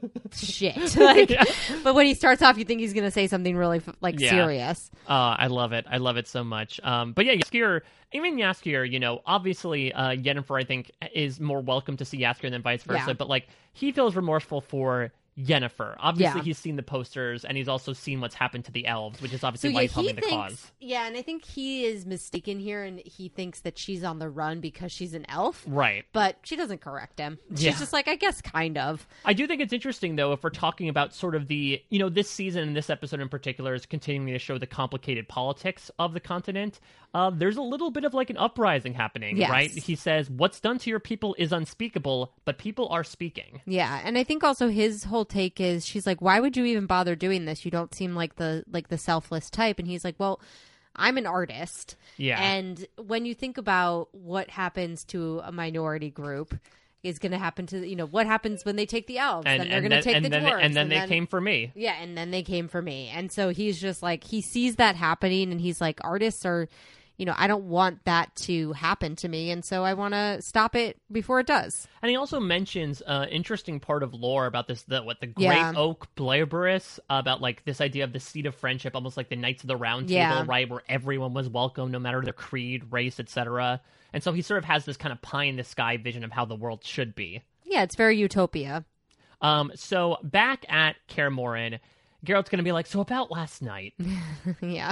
shit. But when he starts off, you think he's going to say something really serious. I love it. I love it so much. But yeah, Jaskier, obviously Yennefer, I think, is more welcome to see Jaskier than vice versa. But like, he feels remorseful for Yennefer. Obviously, he's seen the posters, and he's also seen what's happened to the elves, which is obviously why he's helping the cause. Yeah, and I think he is mistaken here, and he thinks that she's on the run because she's an elf. Right. But she doesn't correct him. She's just like, I guess kind of. I do think it's interesting, though, if we're talking about sort of the, this season and this episode in particular is continuing to show the complicated politics of the continent. There's a little bit of like an uprising happening, right? He says, what's done to your people is unspeakable, but people are speaking. Yeah, and I think also his whole take is, she's like, why would you even bother doing this? You don't seem like the selfless type. And he's like, well, I'm an artist. Yeah. And when you think about what happens to a minority group is going to happen to, what happens when they take the elves? Then they're going to take the dwarves. And then they came for me. Yeah, and then they came for me. And so he's just like, he sees that happening, and he's like, artists are... I don't want that to happen to me, and so I want to stop it before it does. And he also mentions an interesting part of lore about this, the Great Oak Blairburris, about like this idea of the seat of friendship, almost like the Knights of the Round Table, right, where everyone was welcome, no matter their creed, race, etc. And so he sort of has this kind of pie in the sky vision of how the world should be. Yeah, it's very utopia. So back at Kaer Morhen, Geralt's going to be like, so about last night. Yeah.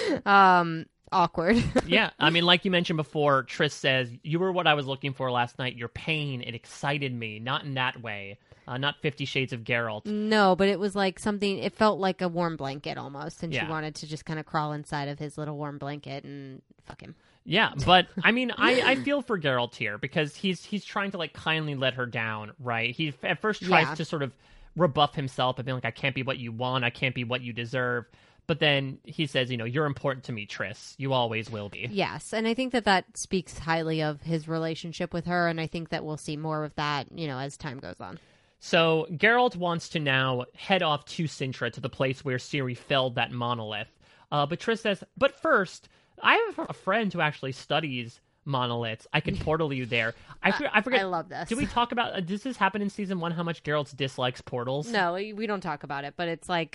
Awkward. Yeah. I mean, like you mentioned before, Triss says, you were what I was looking for last night. Your pain, it excited me. Not in that way. Not 50 Shades of Geralt. No, but it was like something, it felt like a warm blanket almost. And Yeah. she wanted to just kind of crawl inside of his little warm blanket and fuck him. Yeah, but I mean, I feel for Geralt here because he's trying to like kindly let her down, right? He at first tries to sort of rebuff himself and being like, I can't be what you want. I can't be what you deserve. But then he says, you're important to me, Triss. You always will be. Yes, and I think that speaks highly of his relationship with her, and I think that we'll see more of that, as time goes on. So Geralt wants to now head off to Sintra, to the place where Ciri felled that monolith. But Triss says, but first, I have a friend who actually studies monoliths. I can portal you there. I forget. I love this. Did we talk about, does this happen in season 1, how much Geralt dislikes portals? No, we don't talk about it, but it's like...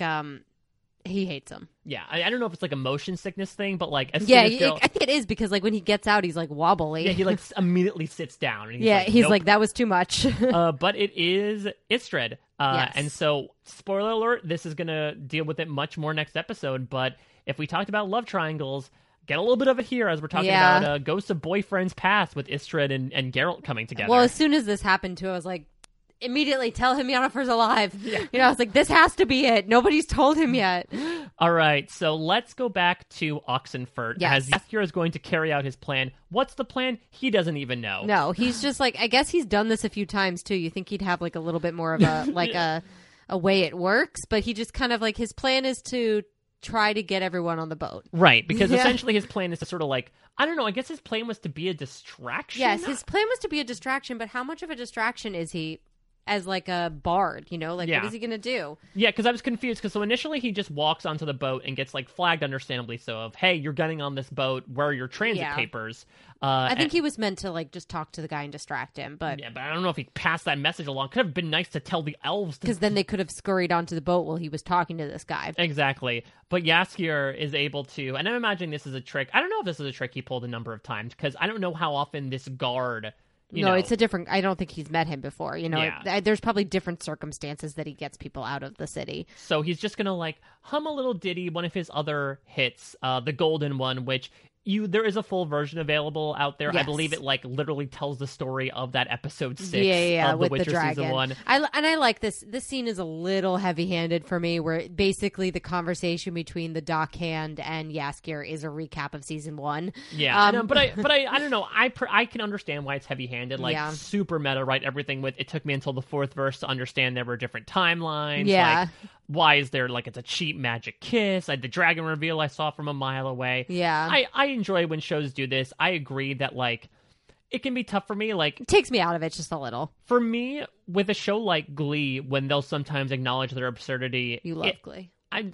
he hates him. Yeah, I don't know if it's like a motion sickness thing, but like as soon as Geralt... I think it is because like when he gets out, he's like wobbly. Yeah, he like immediately sits down. And he's nope. like, that was too much. But it is Istrid. Yes. And so, spoiler alert, this is going to deal with it much more next episode. But if we talked about love triangles, get a little bit of it here as we're talking about Ghosts of Boyfriends Past with Istrid and Geralt coming together. Well, as soon as this happened too, I was like, immediately tell him Yennefer's alive. Yeah. I was like, this has to be it. Nobody's told him yet. All right, so let's go back to Oxenfurt as Jaskier is going to carry out his plan. What's the plan? He doesn't even know. No, he's just like, I guess he's done this a few times too. You think he'd have like a little bit more of a like a way it works, but he just kind of like, his plan is to try to get everyone on the boat. Right, because essentially his plan is to sort of like, I don't know, I guess his plan was to be a distraction? Yes, his plan was to be a distraction, but how much of a distraction is he as like a bard, what is he gonna do? Yeah, because I was confused, because so initially he just walks onto the boat and gets like flagged, understandably so, of, hey, you're getting on this boat, where are your transit papers? I think he was meant to like just talk to the guy and distract him, but yeah, but I don't know if he passed that message along. Could have been nice to tell the elves, because then they could have scurried onto the boat while he was talking to this guy. Exactly. But Jaskier is able to, and I'm imagining this is a trick. I don't know if this is a trick he pulled a number of times, because I don't know how often this guard... it's a different... I don't think he's met him before. There's probably different circumstances that he gets people out of the city. So he's just going to, like, hum a little ditty, one of his other hits, the golden one, which... there is a full version available out there. Yes. I believe it like literally tells the story of that episode 6 of The Witcher season 1. I like this. This scene is a little heavy-handed for me, where basically the conversation between the Dockhand and Jaskier is a recap of season 1. Yeah, but I don't know. I can understand why it's heavy-handed. Like super meta, right? Everything with it took me until the 4th verse to understand there were different timelines. Yeah. Like, why is there like it's a cheap magic kiss? The dragon reveal I saw from a mile away. Yeah. I enjoy when shows do this. I agree that like it can be tough for me. Like it takes me out of it just a little. For me, with a show like Glee, when they'll sometimes acknowledge their absurdity. You love Glee.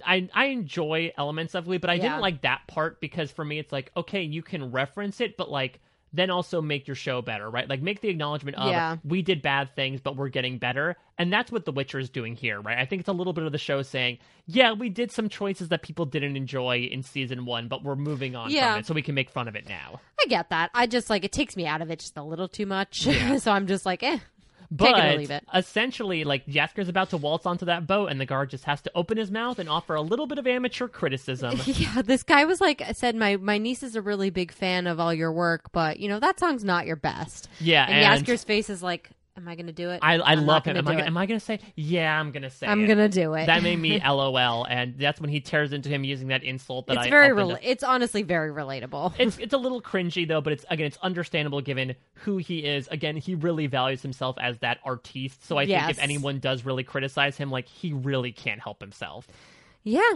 I enjoy elements of Glee, but I didn't like that part because for me it's like, okay, you can reference it, but like then also make your show better, right? Like make the acknowledgement of we did bad things, but we're getting better. And that's what The Witcher is doing here, right? I think it's a little bit of the show saying, yeah, we did some choices that people didn't enjoy in season 1, but we're moving on from it, so we can make fun of it now. I get that. I just like, it takes me out of it just a little too much. So I'm just like, But Take it or leave it. essentially, like, Jasker's about to waltz onto that boat, and the guard just has to open his mouth and offer a little bit of amateur criticism. Yeah, this guy was like, said, my niece is a really big fan of all your work, but, that song's not your best. Yeah, and Jasker's face is like, am I going to do it? I love him. Am I going to say? Yeah, I'm going to say I'm going to do it. That made me LOL, and that's when he tears into him using that insult that it's honestly very relatable. It's a little cringy, though, but it's understandable given who he is. Again, he really values himself as that artiste, so I think if anyone does really criticize him, like, he really can't help himself. Yeah.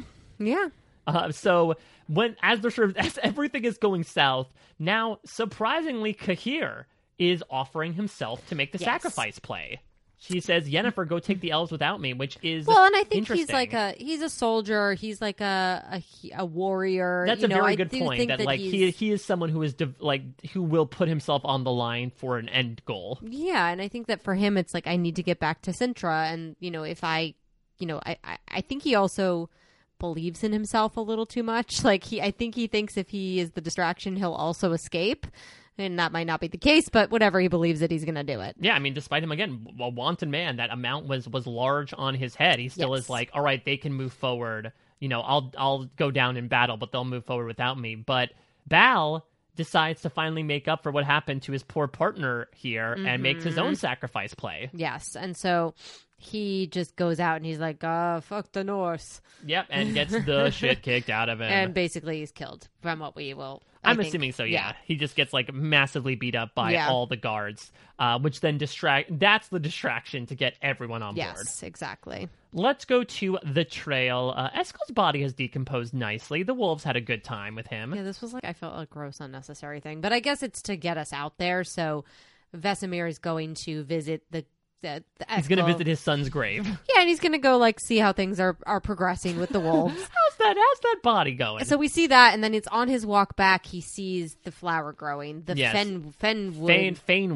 So as everything is going south, now, surprisingly, Cahir is offering himself to make the sacrifice play. She says, Yennefer, go take the elves without me, which is and I think he's a soldier. He's like a warrior. That's a very good point. That like he is someone who is who will put himself on the line for an end goal. Yeah, and I think that for him, it's like I need to get back to Sintra, and if I think he also believes in himself a little too much. Like I think he thinks if he is the distraction, he'll also escape. And that might not be the case, but whatever, he believes that he's going to do it. Yeah, I mean, despite him, again, a wanton man, that amount was large on his head. He still is like, all right, they can move forward. I'll go down in battle, but they'll move forward without me. But Bal decides to finally make up for what happened to his poor partner here and makes his own sacrifice play. Yes, and so he just goes out and he's like, fuck the Norse. Yep, and gets the shit kicked out of him. And basically he's killed, from what we will... I'm assuming so, yeah. He just gets, like, massively beat up by all the guards, which then that's the distraction to get everyone on board. Yes, exactly. Let's go to the trail. Eskel's body has decomposed nicely. The wolves had a good time with him. Yeah, this was, I felt a gross, unnecessary thing. But I guess it's to get us out there, so Vesemir is going to visit he's going to visit his son's grave. Yeah, and he's going to go see how things are progressing with the wolves. How's that body going? So we see that, and then it's on his walk back. He sees the flower growing, the fenwed.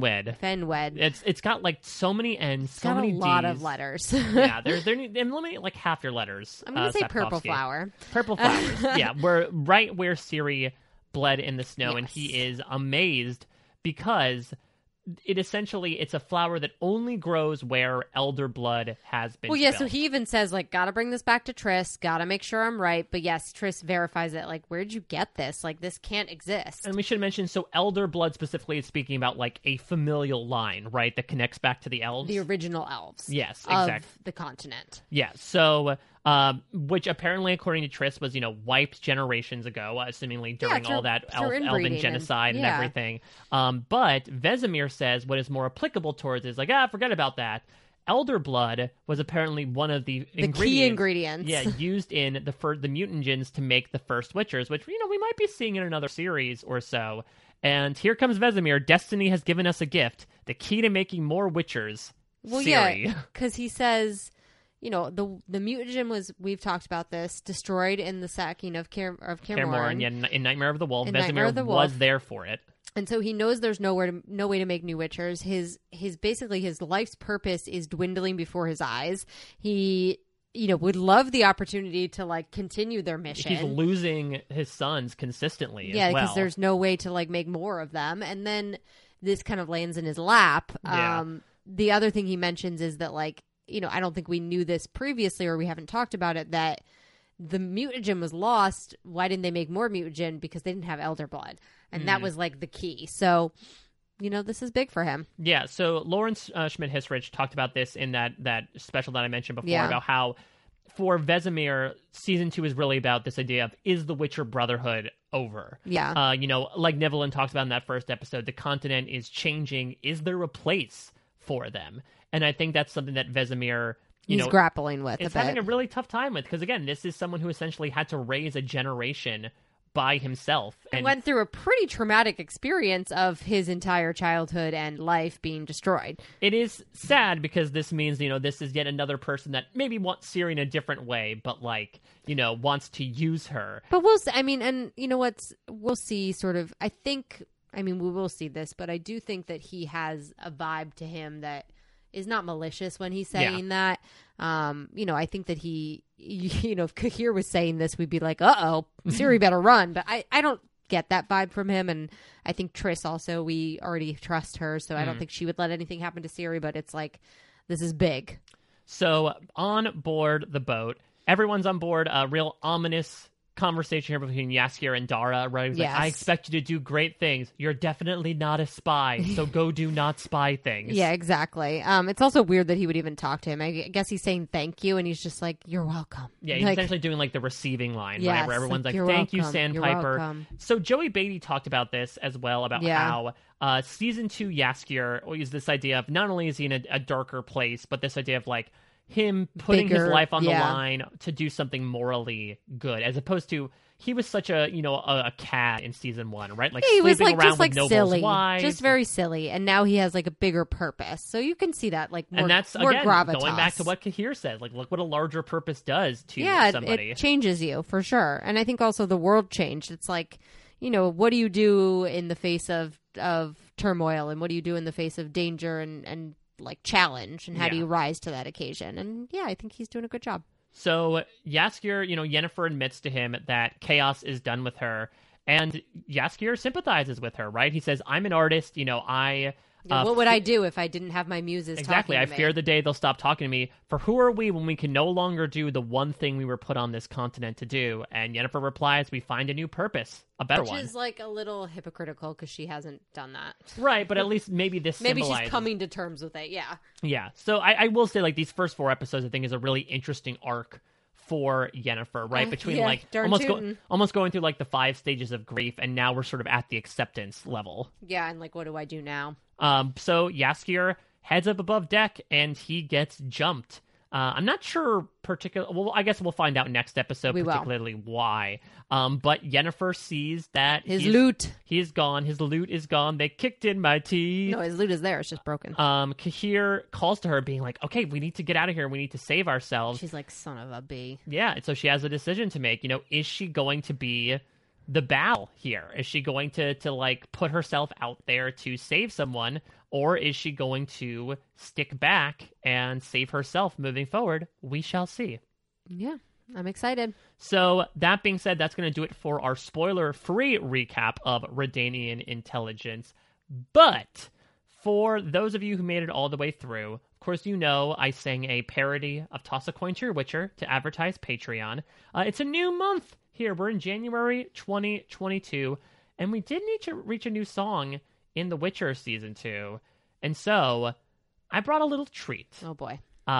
It's got so many N's, so many D's. Got a lot of letters. Yeah, eliminate half your letters. I'm going to say purple flower. Purple flowers. Yeah, we're right where Ciri bled in the snow, and he is amazed because it's a flower that only grows where elder blood has been spilled. So he even says, gotta bring this back to Triss, gotta make sure I'm right. But yes, Triss verifies it, where'd you get this? This can't exist. And we should mention, so elder blood specifically is speaking about, a familial line, right, that connects back to the elves? The original elves. Yes, exactly. Of the continent. Yeah, so... which apparently, according to Triss, was, wiped generations ago, assumingly during all that elven genocide and everything. But Vesemir says what is more applicable towards is forget about that. Elder blood was apparently one of the key ingredients. Yeah, used in the mutagens to make the first Witchers, which, we might be seeing in another series or so. And here comes Vesemir. Destiny has given us a gift. The key to making more Witchers. Well, Ciri. Yeah, because he says... the mutagen was, we've talked about this, destroyed in the sacking of Kaer Morhen. Yeah, in Nightmare of the Wolf. Vesemir was there for it. And so he knows there's no way to make new Witchers. His basically his life's purpose is dwindling before his eyes. He would love the opportunity to continue their mission. He's losing his sons consistently. Yeah, as well. because there's no way to make more of them. And then this kind of lands in his lap. Yeah. The other thing he mentions is that I don't think we knew this previously, or we haven't talked about it, that the mutagen was lost. Why didn't they make more mutagen? Because they didn't have elder blood. And that was the key. So, this is big for him. Yeah. So Lawrence Schmidt-Hissrich talked about this in that special that I mentioned before about how for Vesemir, season 2 is really about this idea of, is the Witcher Brotherhood over? Yeah. Like Nivellen talked about in that first episode, the continent is changing. Is there a place for them? And I think that's something that Vesemir, he's grappling with. Is having a really tough time with, because again, this is someone who essentially had to raise a generation by himself and went through a pretty traumatic experience of his entire childhood and life being destroyed. It is sad because this means, this is yet another person that maybe wants Ciri in a different way, but wants to use her. But we'll see. And we'll see sort of, we will see this, but I do think that he has a vibe to him that is not malicious when he's saying that. I think that he, if Cahir was saying this, we'd be like, uh-oh, Ciri better run. But I don't get that vibe from him. And I think Triss also, we already trust her, so I don't think she would let anything happen to Ciri, but it's like, this is big. So on board the boat, everyone's on board. A real ominous conversation here between Jaskier and Dara, right? He's like, I expect you to do great things. You're definitely not a spy, so go do not spy things. Yeah, exactly. It's also weird that he would even talk to him. I guess he's saying thank you, and he's just like, you're welcome. Yeah, he's essentially doing like the receiving line, right? Where everyone's like, thank welcome. you, Sandpiper. So Joey Beatty talked about this as well, about how season 2 Jaskier is this idea of not only is he in a darker place, but this idea of like, him putting his life on the line to do something morally good, as opposed to he was such a cat in season 1, right? Like he was like around just like with silly, wives. just very silly, and now he has like a bigger purpose. So you can see that like more, and that's more again gravitas. Going back to what Kahir said, like look what a larger purpose does to somebody. It changes you for sure. And I think also the world changed. It's like, what do you do in the face of turmoil, and what do you do in the face of danger and like challenge, and how do you rise to that occasion? And I think he's doing a good job. So Jaskier, Yennefer admits to him that chaos is done with her, and Jaskier sympathizes with her, right? He says, I'm an artist, what would I do if I didn't have my muses exactly talking to I fear the day they'll stop talking to me. For who are we when we can no longer do the one thing we were put on this continent to do? And Yennefer replies, we find a new purpose, a better one. Which is like a little hypocritical because she hasn't done that. Right, but at least maybe this symbolizes... she's coming to terms with it, Yeah, so I will say like these first 4 episodes I think is a really interesting arc for Yennefer, right? Between like almost going through like the 5 stages of grief, and now we're sort of at the acceptance level. Yeah, and like what do I do now? So Jaskier heads up above deck and he gets jumped. I'm not sure well, I guess we'll find out next episode particularly why. But Yennefer sees that his loot. He's gone. His loot is gone. They kicked in my teeth. No, his loot is there. It's just broken. Kahir calls to her being like, okay, we need to get out of here. We need to save ourselves. She's like, son of a bee. Yeah, and so she has a decision to make. Is she going to be the Bal here? Is she going to like put herself out there to save someone, or is she going to stick back and save herself moving forward? We shall see. Yeah, I'm excited. So that being said, that's going to do it for our spoiler-free recap of Redanian Intelligence. But for those of you who made it all the way through, of course, I sang a parody of Toss a Coin to Your Witcher to advertise Patreon. It's a new month here. We're in January 2022, and we did need to reach a new song in The Witcher Season 2. And so I brought a little treat. Oh, boy.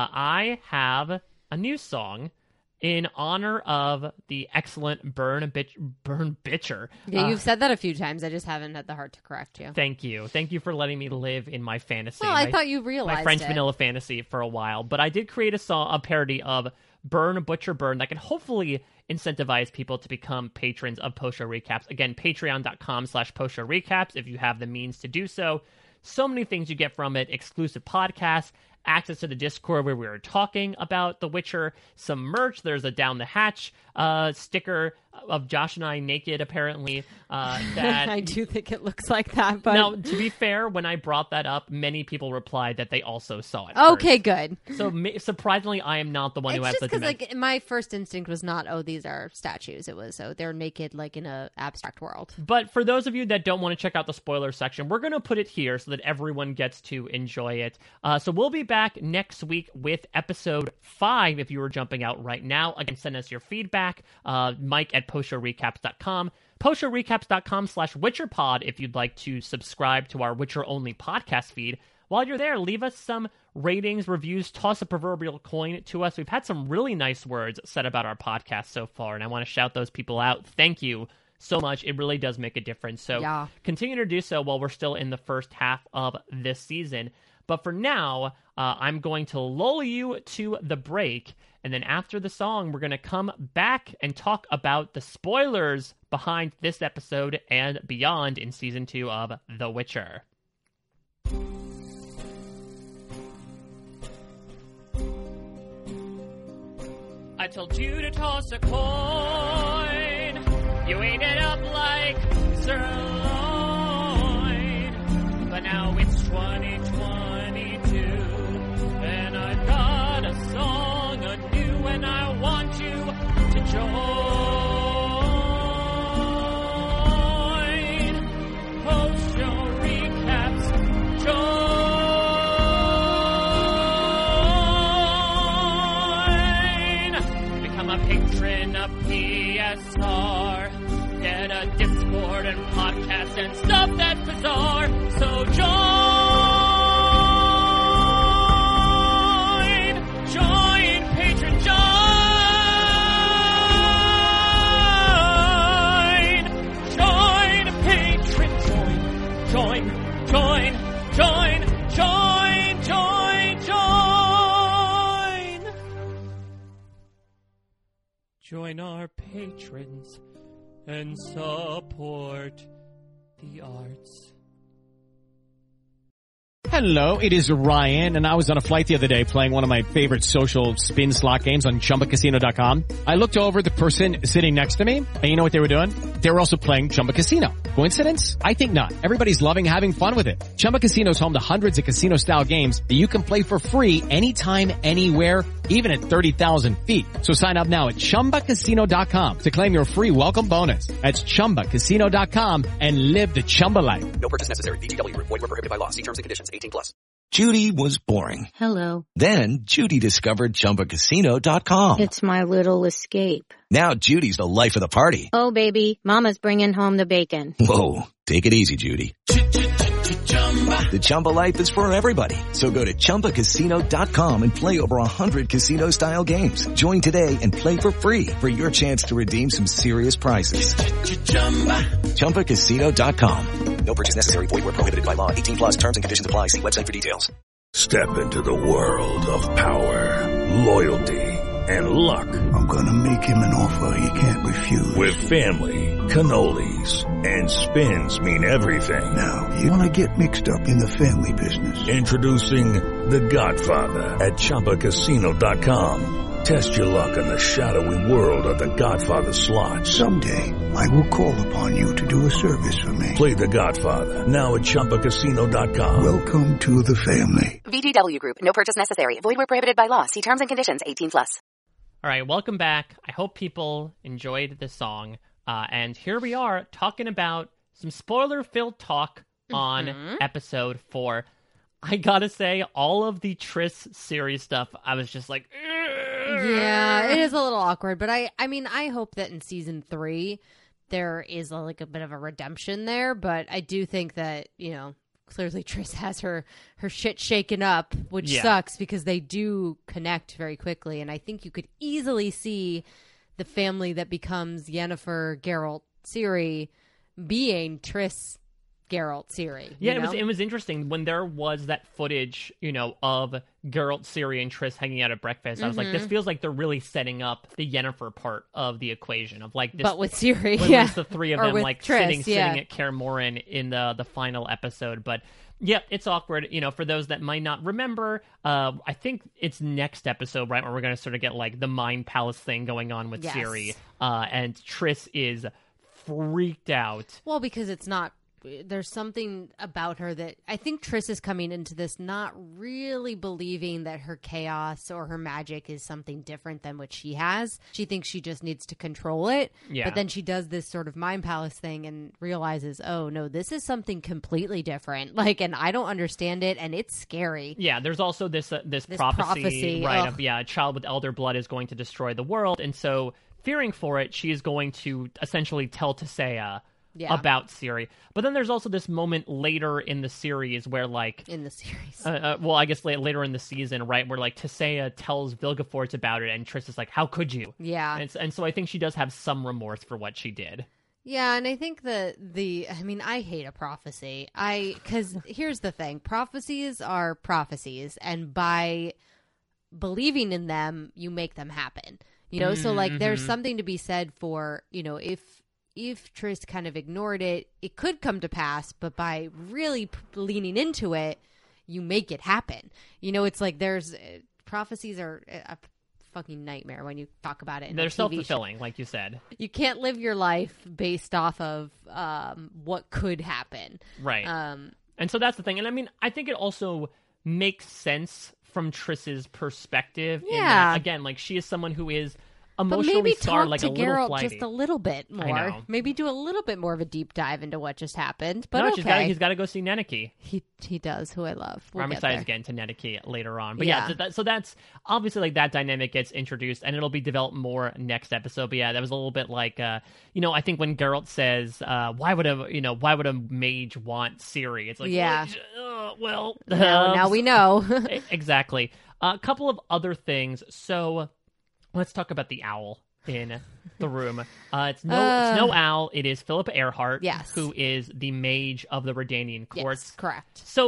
I have a new song in honor of the excellent Burn Bitcher. Yeah, you've said that a few times. I just haven't had the heart to correct you. Thank you. Thank you for letting me live in my fantasy. Well, I thought you realized my French vanilla fantasy for a while. But I did create a parody of Burn Butcher Burn that can hopefully incentivize people to become patrons of Post Show Recaps. Again, patreon.com/Post Show Recaps if you have the means to do so. So many things you get from it: exclusive podcasts, access to the Discord where we were talking about The Witcher, some merch. There's a Down the Hatch sticker of Josh and I naked, apparently. That I do think it looks like that. But now, to be fair, when I brought that up, many people replied that they also saw it. Okay, first. Good. So surprisingly, I am not the one who has the dimension. It's just because my first instinct was not, these are statues. It was, they're naked, like in an abstract world. But for those of you that don't want to check out the spoiler section, we're going to put it here so that everyone gets to enjoy it. So we'll be back next week with episode 5 if you were jumping out right now. Again, send us your feedback. Mike at postshowrecaps.com. postshowrecaps.com/WitcherPod if you'd like to subscribe to our Witcher-only podcast feed. While you're there, leave us some ratings, reviews, toss a proverbial coin to us. We've had some really nice words said about our podcast so far, and I want to shout those people out. Thank you so much. It really does make a difference. So continue to do so while we're still in the first half of this season. But for now, I'm going to lull you to the break. And then after the song, we're going to come back and talk about the spoilers behind this episode and beyond in Season 2 of The Witcher. I told you to toss a coin. You ate it up like sirloin. But now it's 2022, and I've got a song anew, and I want you to join. SR. Get a Discord and podcast and stuff that's bizarre. So join Patreon, join Patreon, join. Join our patrons and support the arts. Hello, it is Ryan, and I was on a flight the other day playing one of my favorite social spin slot games on ChumbaCasino.com. I looked over at the person sitting next to me, and you know what they were doing? They were also playing Chumba Casino. Coincidence? I think not. Everybody's loving having fun with it. Chumba Casino is home to hundreds of casino-style games that you can play for free anytime, anywhere, even at 30,000 feet. So sign up now at ChumbaCasino.com to claim your free welcome bonus. That's ChumbaCasino.com and live the Chumba life. No purchase necessary. VGW. Void where prohibited by law. See terms and conditions. 18+. Judy was boring. Hello. Then Judy discovered ChumbaCasino.com. It's my little escape. Now Judy's the life of the party. Oh, baby, mama's bringing home the bacon. Whoa, take it easy, Judy. The Chumba life is for everybody. So go to ChumbaCasino.com and play over 100 casino-style games. Join today and play for free for your chance to redeem some serious prizes. ChumbaCasino.com. No purchase necessary. Void where prohibited by law. 18+. Terms and conditions apply. See website for details. Step into the world of power, loyalty, and luck. I'm gonna make him an offer he can't refuse. With family, cannolis, and spins mean everything. Now, you wanna get mixed up in the family business. Introducing The Godfather at ChumbaCasino.com. Test your luck in the shadowy world of The Godfather slot. Someday, I will call upon you to do a service for me. Play The Godfather, now at ChumbaCasino.com. Welcome to the family. VGW Group. No purchase necessary. Void where prohibited by law. See terms and conditions. 18+. All right, welcome back. I hope people enjoyed this song. And here we are talking about some spoiler-filled talk on episode 4. I gotta say, all of the Triss series stuff, I was just like, yeah, it is a little awkward. But I mean, I hope that in season 3 there is a bit of a redemption there. But I do think that, clearly Triss has her shit shaken up, which sucks because they do connect very quickly. And I think you could easily see the family that becomes Yennefer, Geralt, Ciri being Triss, Geralt, Ciri. Yeah, it was interesting when there was that footage, of Geralt, Ciri, and Triss hanging out at breakfast. I was like, this feels like they're really setting up the Yennefer part of the equation of this. But with Ciri, it's the three of them Triss, sitting at Kaer Morhen in the final episode. But yeah, it's awkward. For those that might not remember, I think it's next episode, right, where we're going to sort of get the Mind Palace thing going on with Ciri, and Triss is freaked out. Well, because it's not. There's something about her that I think Triss is coming into this not really believing that her chaos or her magic is something different than what she has. She thinks she just needs to control it. Yeah. But then she does this sort of Mind Palace thing and realizes, oh no, this is something completely different. And I don't understand it, and it's scary. Yeah, there's also this prophecy, right? Of a child with elder blood is going to destroy the world, and so fearing for it, she is going to essentially tell Tissaia about Ciri. But then there's also this moment later in the series where in the series I guess later in the season, right, where Tissaia tells Vilgefortz about it and Triss is like, how could you? Yeah. And so I think she does have some remorse for what she did. Yeah, and I think that I hate a prophecy. Because here's the thing. Prophecies are prophecies, and by believing in them, you make them happen. So there's something to be said for, if Triss kind of ignored it, it could come to pass, but by really leaning into it, you make it happen. It's there's prophecies are a fucking nightmare when you talk about it. They're self-fulfilling, like you said. You can't live your life based off of what could happen. Right. And so that's the thing. And I think it also makes sense from Triss's perspective. Yeah. In that, again, she is someone who is emotionally scarred, like a to little Geralt flighty. just a little bit more. I know. Maybe do a little bit more of a deep dive into what just happened. But no, okay. he's got to go see Neneki. He does, who I love. I'm excited to get into Neneki later on. But yeah, so that's obviously like that dynamic gets introduced, and it'll be developed more next episode. But yeah, that was a little bit like, I think when Geralt says, why would a mage want Ciri? It's like, well, now we know. Exactly. A couple of other things. So let's talk about the owl in the room. It's no owl. It is Philippa Earhart, who is the mage of the Redanian courts. Yes, correct. So,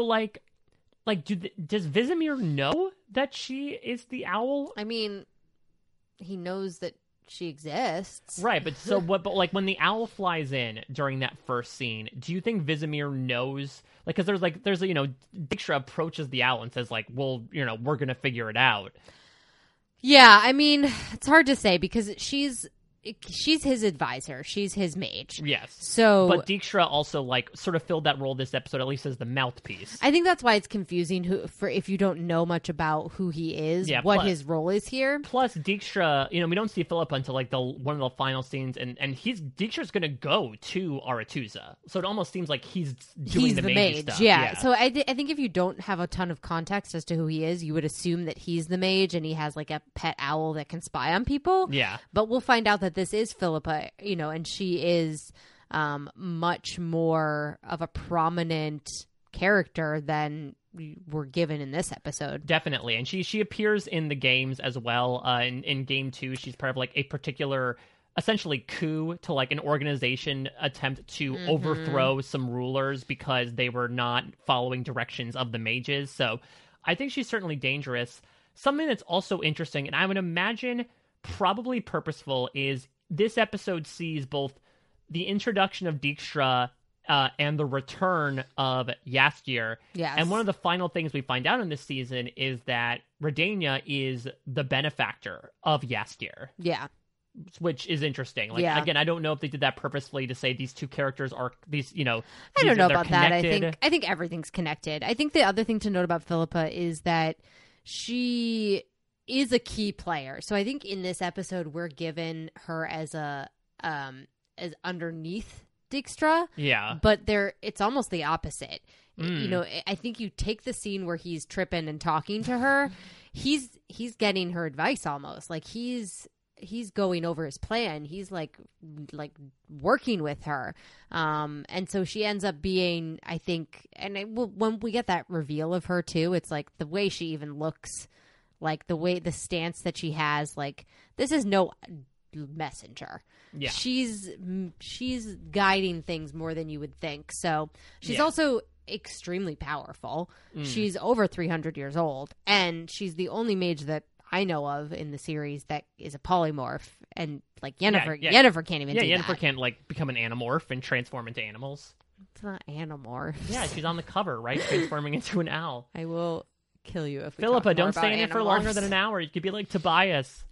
does Vizimir know that she is the owl? I mean, he knows that she exists, right? But so what? But like when the owl flies in during that first scene, do you think Vizimir knows? Like, because there's Dijkstra approaches the owl and says like, well, we're gonna figure it out. Yeah, I mean, it's hard to say because she's his advisor. She's his mage. Yes. So, but Dijkstra also sort of filled that role this episode, at least as the mouthpiece. I think that's why it's confusing if you don't know much about who he is, his role is here. Plus, Dijkstra, we don't see Philippa until one of the final scenes, and Dijkstra's going to go to Aretuza, so it almost seems like he's doing the mage stuff. Yeah. So I think if you don't have a ton of context as to who he is, you would assume that he's the mage and he has like a pet owl that can spy on people. Yeah. But we'll find out that this is Philippa, and she is much more of a prominent character than we're given in this episode. Definitely. And she appears in the games as well. In game 2, she's part of like a particular essentially coup to like an organization attempt to overthrow some rulers because they were not following directions of the mages. So I think she's certainly dangerous. Something that's also interesting, and I would imagine probably purposeful, is this episode sees both the introduction of Dijkstra and the return of Jaskier. Yes. And one of the final things we find out in this season is that Redania is the benefactor of Jaskier. Yeah. Which is interesting. Again, I don't know if they did that purposefully to say these two characters are these, I don't know about connected. that. I think everything's connected. I think the other thing to note about Philippa is that she is a key player. So I think in this episode we're given her as as underneath Dijkstra. Yeah. But it's almost the opposite. I think you take the scene where he's tripping and talking to her, he's getting her advice almost. Like he's going over his plan. He's like working with her. And so she ends up being, I think, when we get that reveal of her too, it's like the way she even looks, like the stance that she has, like this is no messenger. Yeah. She's guiding things more than you would think. So she's also extremely powerful. She's over 300 years old, and she's the only mage that I know of in the series that is a polymorph, and like Yennefer can't even do that. Yennefer can't like become an animorph and transform into animals. It's not animorph. Yeah, she's on the cover, right? Transforming into an owl. I will kill you if we Philippa, talk more don't about stay in it for longer Animorphs. than an hour. You could be like Tobias.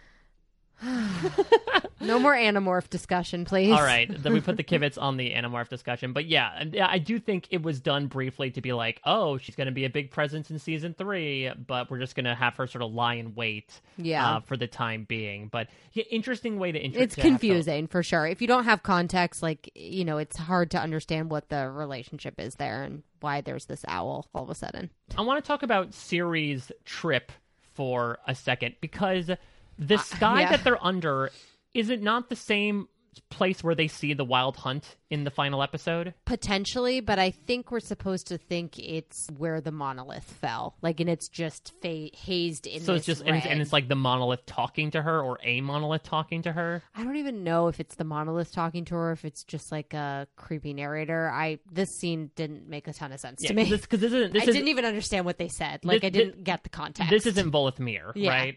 No more Animorph discussion, please. All right, then we put the kivets on the Animorph discussion. But yeah, I do think it was done briefly to be like, oh, she's going to be a big presence in season 3, but we're just going to have her sort of lie in wait for the time being. But interesting way to introduce. It's confusing for sure. If you don't have context, it's hard to understand what the relationship is there and why there's this owl all of a sudden. I want to talk about Ciri's trip for a second, because the sky that they're under, is it not the same place where they see the Wild Hunt in the final episode? Potentially, but I think we're supposed to think it's where the monolith fell. and it's just hazed in so this it's just red. and it's like the monolith talking to her, or a monolith talking to her. I don't even know if it's the monolith talking to her, or if it's just like a creepy narrator. This scene didn't make a ton of sense to me. I didn't even understand what they said. I didn't get the context. This isn't Volithmir, right?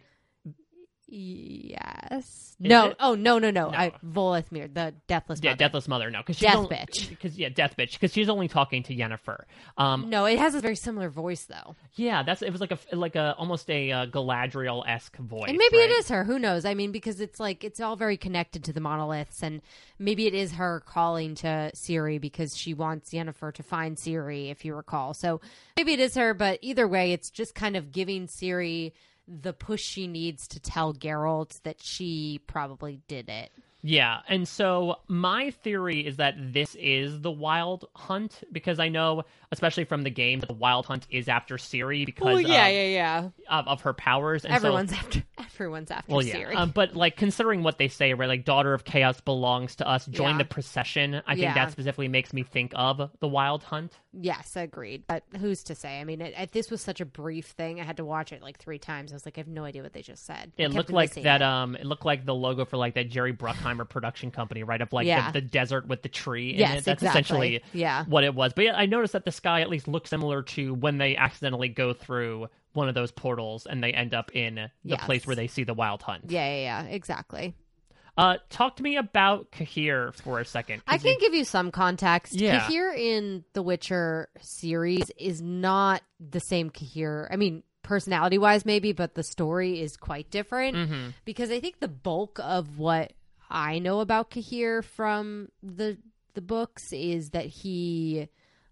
Yes. No. Volithmir, the Deathless Mother. Yeah, Deathless Mother. No, because Death Bitch. Death Bitch. Because she's only talking to Yennefer. No, it has a very similar voice though. Yeah, it was like a almost a Galadriel-esque voice. And maybe it is her. Who knows? I mean, because it's all very connected to the monoliths, and maybe it is her calling to Ciri because she wants Yennefer to find Ciri, if you recall. So maybe it is her, but either way, it's just kind of giving Ciri the push she needs to tell Geralt that she probably did it. Yeah, and so my theory is that this is the Wild Hunt, because I know, especially from the game, that the Wild Hunt is after Ciri because of her powers. And everyone's after Ciri. But like considering what they say, right, like Daughter of Chaos belongs to us, join the procession, I think that specifically makes me think of the Wild Hunt. Yes, agreed. But who's to say? I mean, this was such a brief thing. I had to watch it like 3 times. I was like, I have no idea what they just said. It looked like that. It looked like the logo for like that Jerry Bruckheimer production company, right? Of like the desert with the tree in it. That's essentially what it was. But yeah, I noticed that the sky at least looks similar to when they accidentally go through one of those portals and they end up in the place where they see the Wild Hunt. Yeah, exactly. Talk to me about Cahir for a second. I can give you some context. Yeah. Cahir in the Witcher series is not the same Cahir. I mean, personality-wise maybe, but the story is quite different. Because I think the bulk of what I know about Cahir from the books is that he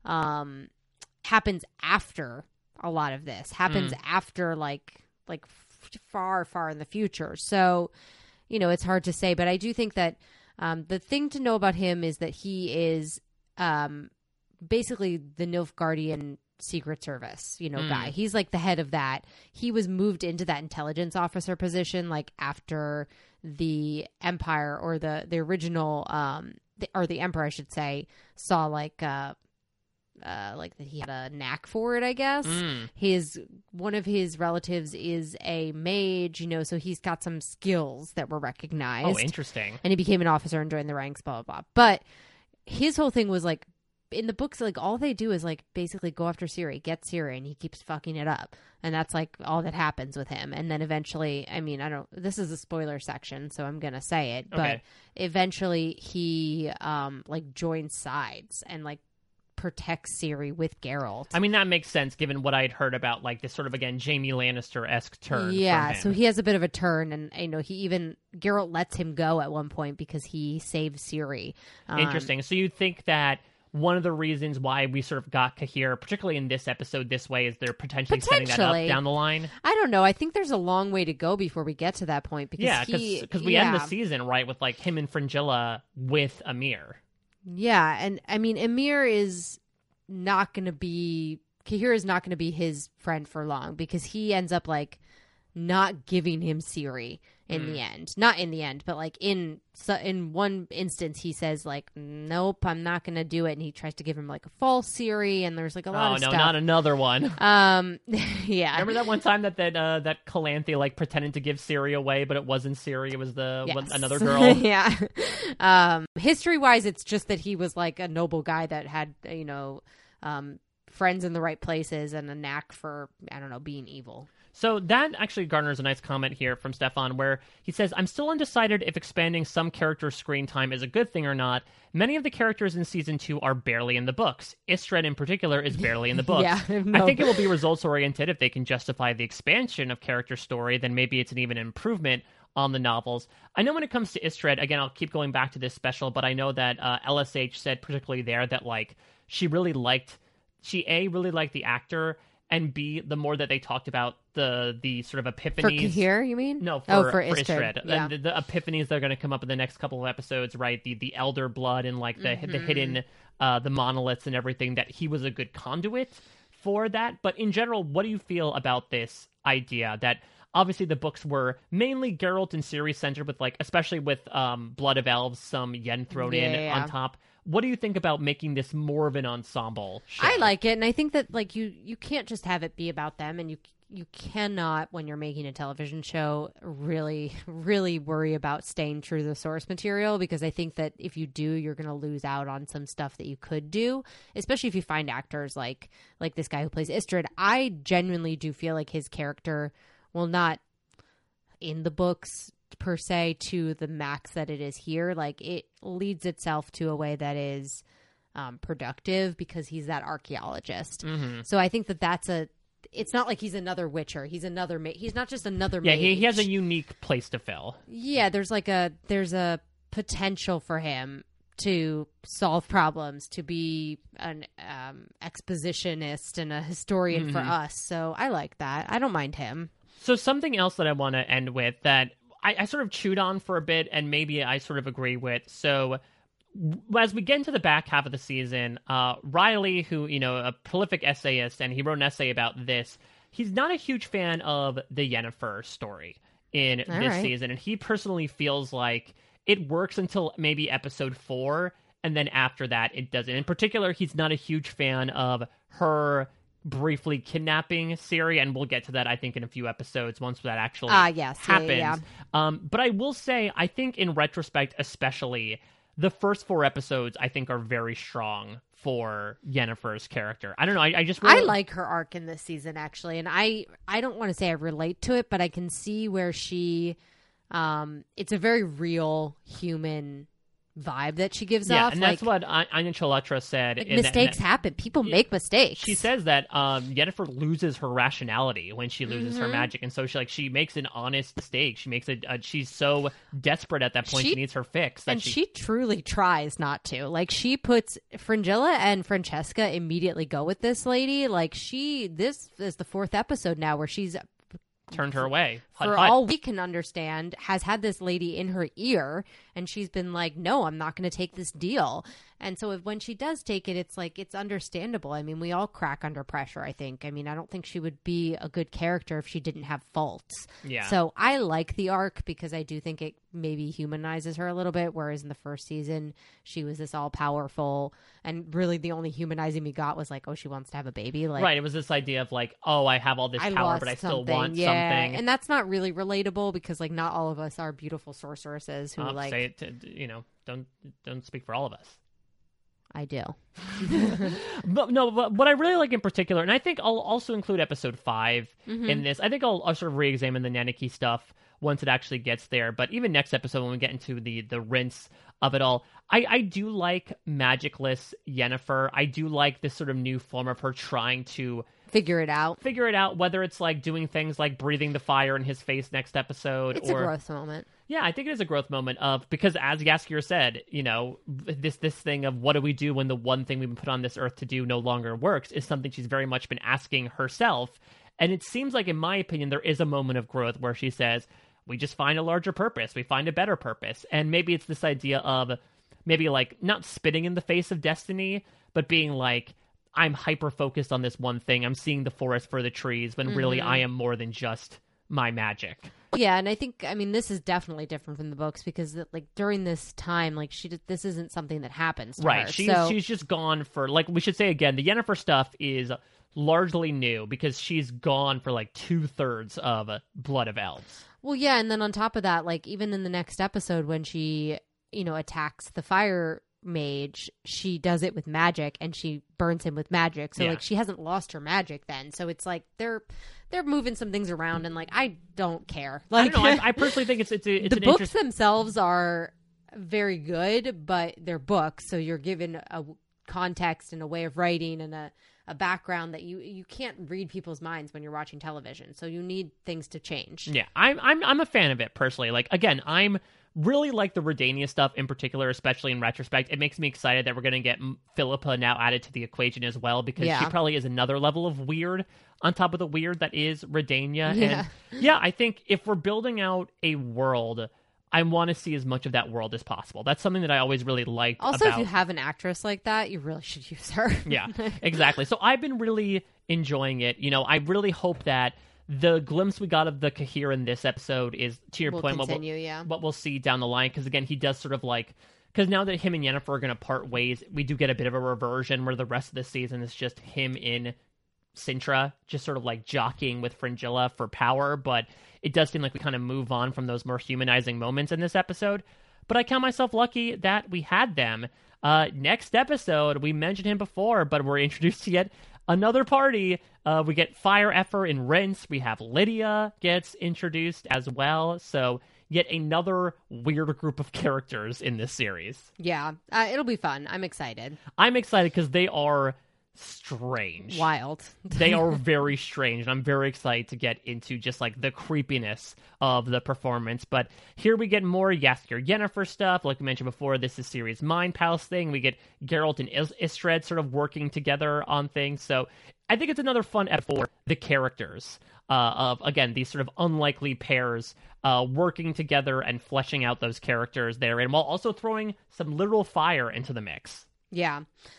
happens after a lot of this. Happens after like far in the future. So, you know, it's hard to say, but I do think that the thing to know about him is that he is basically the Nilfgaardian Secret Service, guy. He's like the head of that. He was moved into that intelligence officer position like after the Empire or the original or the Emperor, I should say, saw like that he had a knack for it, I guess. One of his relatives is a mage, so he's got some skills that were recognized. Oh, interesting. And he became an officer and joined the ranks, blah, blah, blah. But his whole thing was like, in the books, like all they do is like basically go after Ciri, get Ciri, and he keeps fucking it up. And that's like all that happens with him. And then eventually, I mean, this is a spoiler section, so I'm going to say it, but eventually he like joins sides and like protects Ciri with Geralt. I mean, that makes sense given what I had heard about like this sort of, again, Jaime Lannister-esque turn. Yeah, from him. So he has a bit of a turn, and Geralt lets him go at one point because he saves Ciri. Interesting. So you think that one of the reasons why we sort of got Cahir, particularly in this episode this way, is they're potentially setting that up down the line? I don't know. I think there's a long way to go before we get to that point. Because because we end the season, right, with like him and Fringilla with Emhyr. Yeah, and I mean, Emhyr is not going to be... Cahir is not going to be his friend for long because he ends up like not giving him Ciri in the end. Not in the end, but like in one instance he says like, nope, I'm not going to do it, and he tries to give him like a false Ciri, and there's like a lot of stuff. Oh no, not another one. Yeah. Remember that one time that Calanthe like pretended to give Ciri away, but it wasn't Ciri, it was another girl. Yeah. History-wise, it's just that he was like a noble guy that had, friends in the right places and a knack for, I don't know, being evil. So that actually garners a nice comment here from Stefan where he says, I'm still undecided if expanding some characters' screen time is a good thing or not. Many of the characters in Season 2 are barely in the books. Istred in particular is barely in the books. I think it will be results-oriented if they can justify the expansion of character story, then maybe it's an even improvement on the novels. I know when it comes to Istred, again, I'll keep going back to this special, but I know that LSH said particularly there that like she really liked the actor, and B, the more that they talked about the sort of epiphanies. For Cahir, you mean? No, for Istred. Yeah. And the epiphanies that are going to come up in the next couple of episodes, right? The elder blood and like the hidden, the monoliths and everything, that he was a good conduit for that. But in general, what do you feel about this idea that obviously the books were mainly Geralt and Ciri centered with like, especially with Blood of Elves, some Yen thrown in on top. What do you think about making this more of an ensemble show? I like it, and I think that like you can't just have it be about them, and you cannot, when you're making a television show, really, really worry about staying true to the source material, because I think that if you do, you're going to lose out on some stuff that you could do, especially if you find actors like this guy who plays Istred. I genuinely do feel like his character will not, in the books per se, to the max that it is here. Like, it leads itself to a way that is productive because he's that archeologist. So I think that it's not like he's another Witcher. He's another he's not just another mage. Yeah, he has a unique place to fill. Yeah, there's a potential for him to solve problems, to be an expositionist and a historian for us. So I like that. I don't mind him. So something else that I want to end with that I sort of chewed on for a bit, and maybe I sort of agree with. So as we get into the back half of the season, Riley, who, a prolific essayist, and he wrote an essay about this, he's not a huge fan of the Yennefer story in this season, and he personally feels like it works until maybe episode 4, and then after that, it doesn't. In particular, he's not a huge fan of her briefly kidnapping Ciri, and we'll get to that, I think, in a few episodes once that actually happens. Yeah. But I will say, I think in retrospect, especially, the first 4 episodes, I think, are very strong for Yennefer's character. I don't know. I just really... I like her arc in this season, actually, and I don't want to say I relate to it, but I can see where she... it's a very real human vibe that she gives off. And that's what Anya Chalotra said. Like, mistakes happen. People make mistakes. She says that Yennefer loses her rationality when she loses her magic, and so she makes an honest mistake. She makes she's so desperate at that point. She needs her fix. And she truly tries not to. Like, she puts Fringilla and Francesca immediately go with this lady. Like, this is the 4th episode now where she's turned her away. For all we can understand, has had this lady in her ear, and she's been like, no, I'm not going to take this deal. And so when she does take it, it's like, it's understandable. I mean, we all crack under pressure, I think. I mean, I don't think she would be a good character if she didn't have faults. Yeah. So I like the arc because I do think it maybe humanizes her a little bit, whereas in the first season, she was this all-powerful, and really the only humanizing we got was like, oh, she wants to have a baby. Like, right, it was this idea of like, oh, I have all this power, but I still want something. And that's not really relatable because, like, not all of us are beautiful sorceresses who say it don't speak for all of us. I do. But what I really like in particular, and I think I'll also include episode 5 in this. I think I'll sort of re-examine the Nanaki stuff once it actually gets there. But even next episode, when we get into the rinse of it all, I do like magicless Yennefer. I do like this sort of new form of her trying to figure it out, whether it's like doing things like breathing the fire in his face next episode. It's a growth moment. Yeah, I think it is a growth moment because as Jaskier said, this thing of what do we do when the one thing we've been put on this earth to do no longer works is something she's very much been asking herself. And it seems like, in my opinion, there is a moment of growth where she says, we just find a larger purpose. We find a better purpose. And maybe it's this idea of maybe like not spitting in the face of destiny, but being like, I'm hyper-focused on this one thing. I'm seeing the forest for the trees when really I am more than just my magic. Yeah, and I think, this is definitely different from the books because, like, during this time, like, this isn't something that happens to her. She's just gone for, like, we should say again, the Yennefer stuff is largely new because she's gone for, like, 2/3 of Blood of Elves. Well, yeah, and then on top of that, like, even in the next episode when she, attacks the fire mage, she does it with magic and she burns him with magic. So like she hasn't lost her magic then. So it's like they're moving some things around and like I don't care. Like, I don't know. I personally think it's the books themselves are very good, but they're books, so you're given a context and a way of writing and a background that you can't read people's minds when you're watching television. So you need things to change. Yeah, I'm a fan of it personally. Like, again, I'm really like the Redania stuff in particular, especially in retrospect. It makes me excited that we're going to get Philippa now added to the equation as well, because she probably is another level of weird on top of the weird that is Redania. Yeah. And I think if we're building out a world, I want to see as much of that world as possible. That's something that I always really liked. Also, if you have an actress like that, you really should use her. Yeah, exactly. So I've been really enjoying it. I really hope that the glimpse we got of the Cahir in this episode is, to your point, what we'll see down the line. Because again, he does sort of like, because now that him and Yennefer are going to part ways, we do get a bit of a reversion where the rest of the season is just him in Sintra, just sort of like jockeying with Fringilla for power. But it does seem like we kind of move on from those more humanizing moments in this episode. But I count myself lucky that we had them. Next episode, we mentioned him before, but we're introduced to yet another party. We get Fire Effer in Rince. We have Lydia gets introduced as well. So yet another weird group of characters in this series. Yeah, it'll be fun. I'm excited. I'm excited because they are strange. Wild. They are very strange, and I'm very excited to get into just like the creepiness of the performance. But here we get more Jaskier Yennefer stuff. Like we mentioned before, this is Ciri's Mind Palace thing. We get Geralt and Istred sort of working together on things. So I think it's another fun episode for the characters of, again, these sort of unlikely pairs working together and fleshing out those characters there, and while also throwing some literal fire into the mix. Yeah.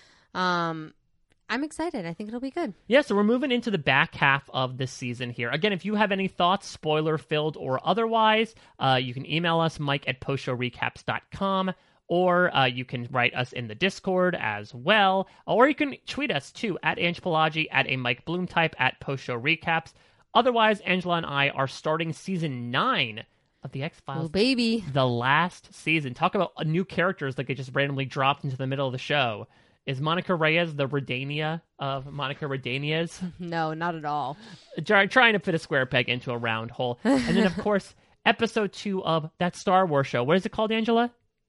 I'm excited. I think it'll be good. Yeah, so we're moving into the back half of this season here. Again, if you have any thoughts, spoiler-filled or otherwise, you can email us, mike@postshowrecaps.com, or you can write us in the Discord as well, or you can tweet us, too, at Ange Pelagi, at a Mike Bloom type, at postshowrecaps. Otherwise, Angela and I are starting Season 9 of The X-Files. Oh, baby. The last season. Talk about new characters that get just randomly dropped into the middle of the show. Is Monica Reyes the Redania of Monica Redanias? No, not at all. Trying to fit a square peg into a round hole. And then, of course, episode 2 of that Star Wars show. What is it called, Angela?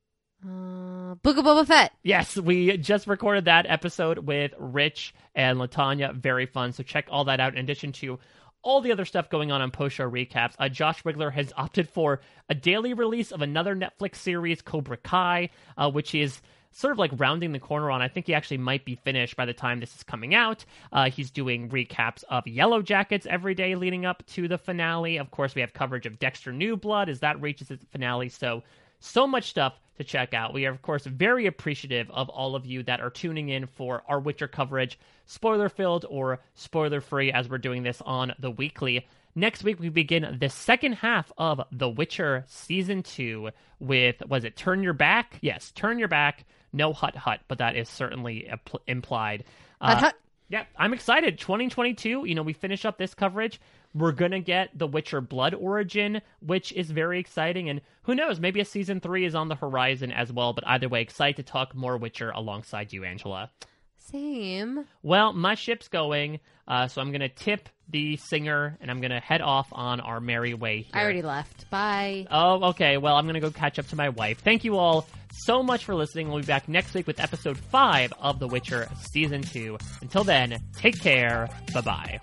Book of Boba Fett. Yes, we just recorded that episode with Rich and LaTanya. Very fun. So check all that out in addition to all the other stuff going on post-show recaps. Josh Wigler has opted for a daily release of another Netflix series, Cobra Kai, which is sort of like rounding the corner on. I think he actually might be finished by the time this is coming out. He's doing recaps of Yellow Jackets every day leading up to the finale. Of course, we have coverage of Dexter New Blood as that reaches its finale. So much stuff to check out. We are, of course, very appreciative of all of you that are tuning in for our Witcher coverage, spoiler-filled or spoiler-free, as we're doing this on the weekly. Next week, we begin the second half of The Witcher Season 2 with, was it Turn Your Back? Yes, Turn Your Back. No Hut Hut, but that is certainly implied. Hut. Yeah, I'm excited. 2022, we finish up this coverage. We're going to get The Witcher Blood Origin, which is very exciting. And who knows, maybe a Season 3 is on the horizon as well. But either way, excited to talk more Witcher alongside you, Angela. Same. Well, my ship's going, so I'm going to tip the singer, and I'm going to head off on our merry way here. I already left. Bye. Oh, okay. Well, I'm going to go catch up to my wife. Thank you all so much for listening. We'll be back next week with episode 5 of The Witcher Season 2. Until then, take care. Bye-bye.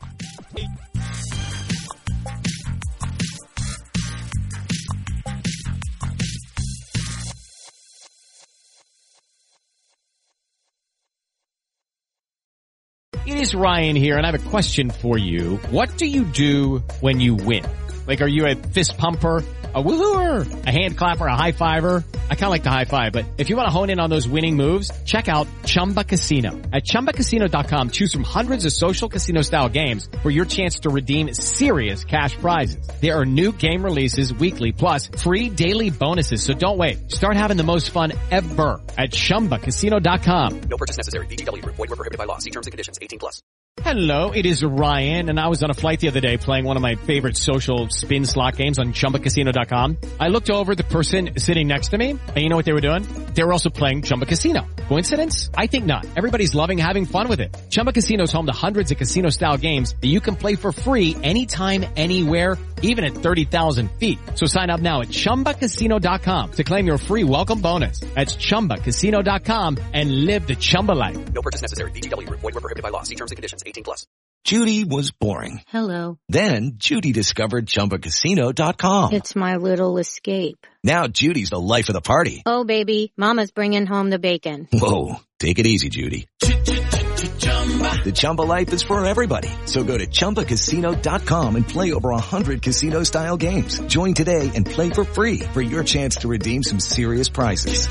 It is Ryan here, and I have a question for you. What do you do when you win? Like, are you a fist pumper, a woohooer, a hand clapper, a high fiver? I kind of like the high five, but if you want to hone in on those winning moves, check out Chumba Casino. At ChumbaCasino.com, choose from hundreds of social casino-style games for your chance to redeem serious cash prizes. There are new game releases weekly, plus free daily bonuses, so don't wait. Start having the most fun ever at ChumbaCasino.com. No purchase necessary. VGW. Void where prohibited by law. See terms and conditions. 18+. Hello, it is Ryan, and I was on a flight the other day playing one of my favorite social spin slot games on ChumbaCasino.com. I looked over at the person sitting next to me, and you know what they were doing? They were also playing Chumba Casino. Coincidence? I think not. Everybody's loving having fun with it. Chumba Casino is home to hundreds of casino-style games that you can play for free anytime, anywhere, even at 30,000 feet. So sign up now at ChumbaCasino.com to claim your free welcome bonus. That's ChumbaCasino.com and live the Chumba life. No purchase necessary. VGW. Void where prohibited by law. See terms and conditions. 18+. Judy was boring. Hello. Then Judy discovered ChumbaCasino.com. It's my little escape. Now Judy's the life of the party. Oh, baby, mama's bringing home the bacon. Whoa, take it easy, Judy. The Chumba life is for everybody. So go to ChumbaCasino.com and play over 100 casino-style games. Join today and play for free for your chance to redeem some serious prizes.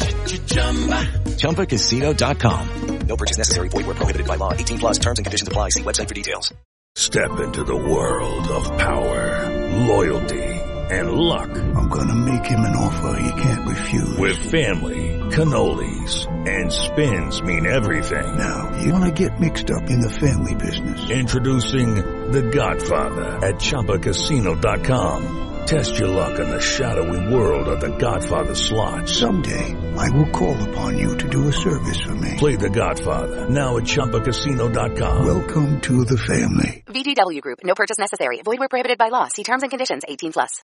ChumbaCasino.com. No purchase necessary. Void where prohibited by law. 18+. Terms and conditions apply. See website for details. Step into the world of power, loyalty, and luck. I'm gonna make him an offer he can't refuse. With family, cannolis, and spins mean everything. Now, you wanna get mixed up in the family business. Introducing The Godfather at ChumbaCasino.com. Test your luck in the shadowy world of The Godfather slot. Someday, I will call upon you to do a service for me. Play The Godfather now at ChumbaCasino.com. Welcome to the family. VGW Group. No purchase necessary. Void where prohibited by law. See terms and conditions. 18+.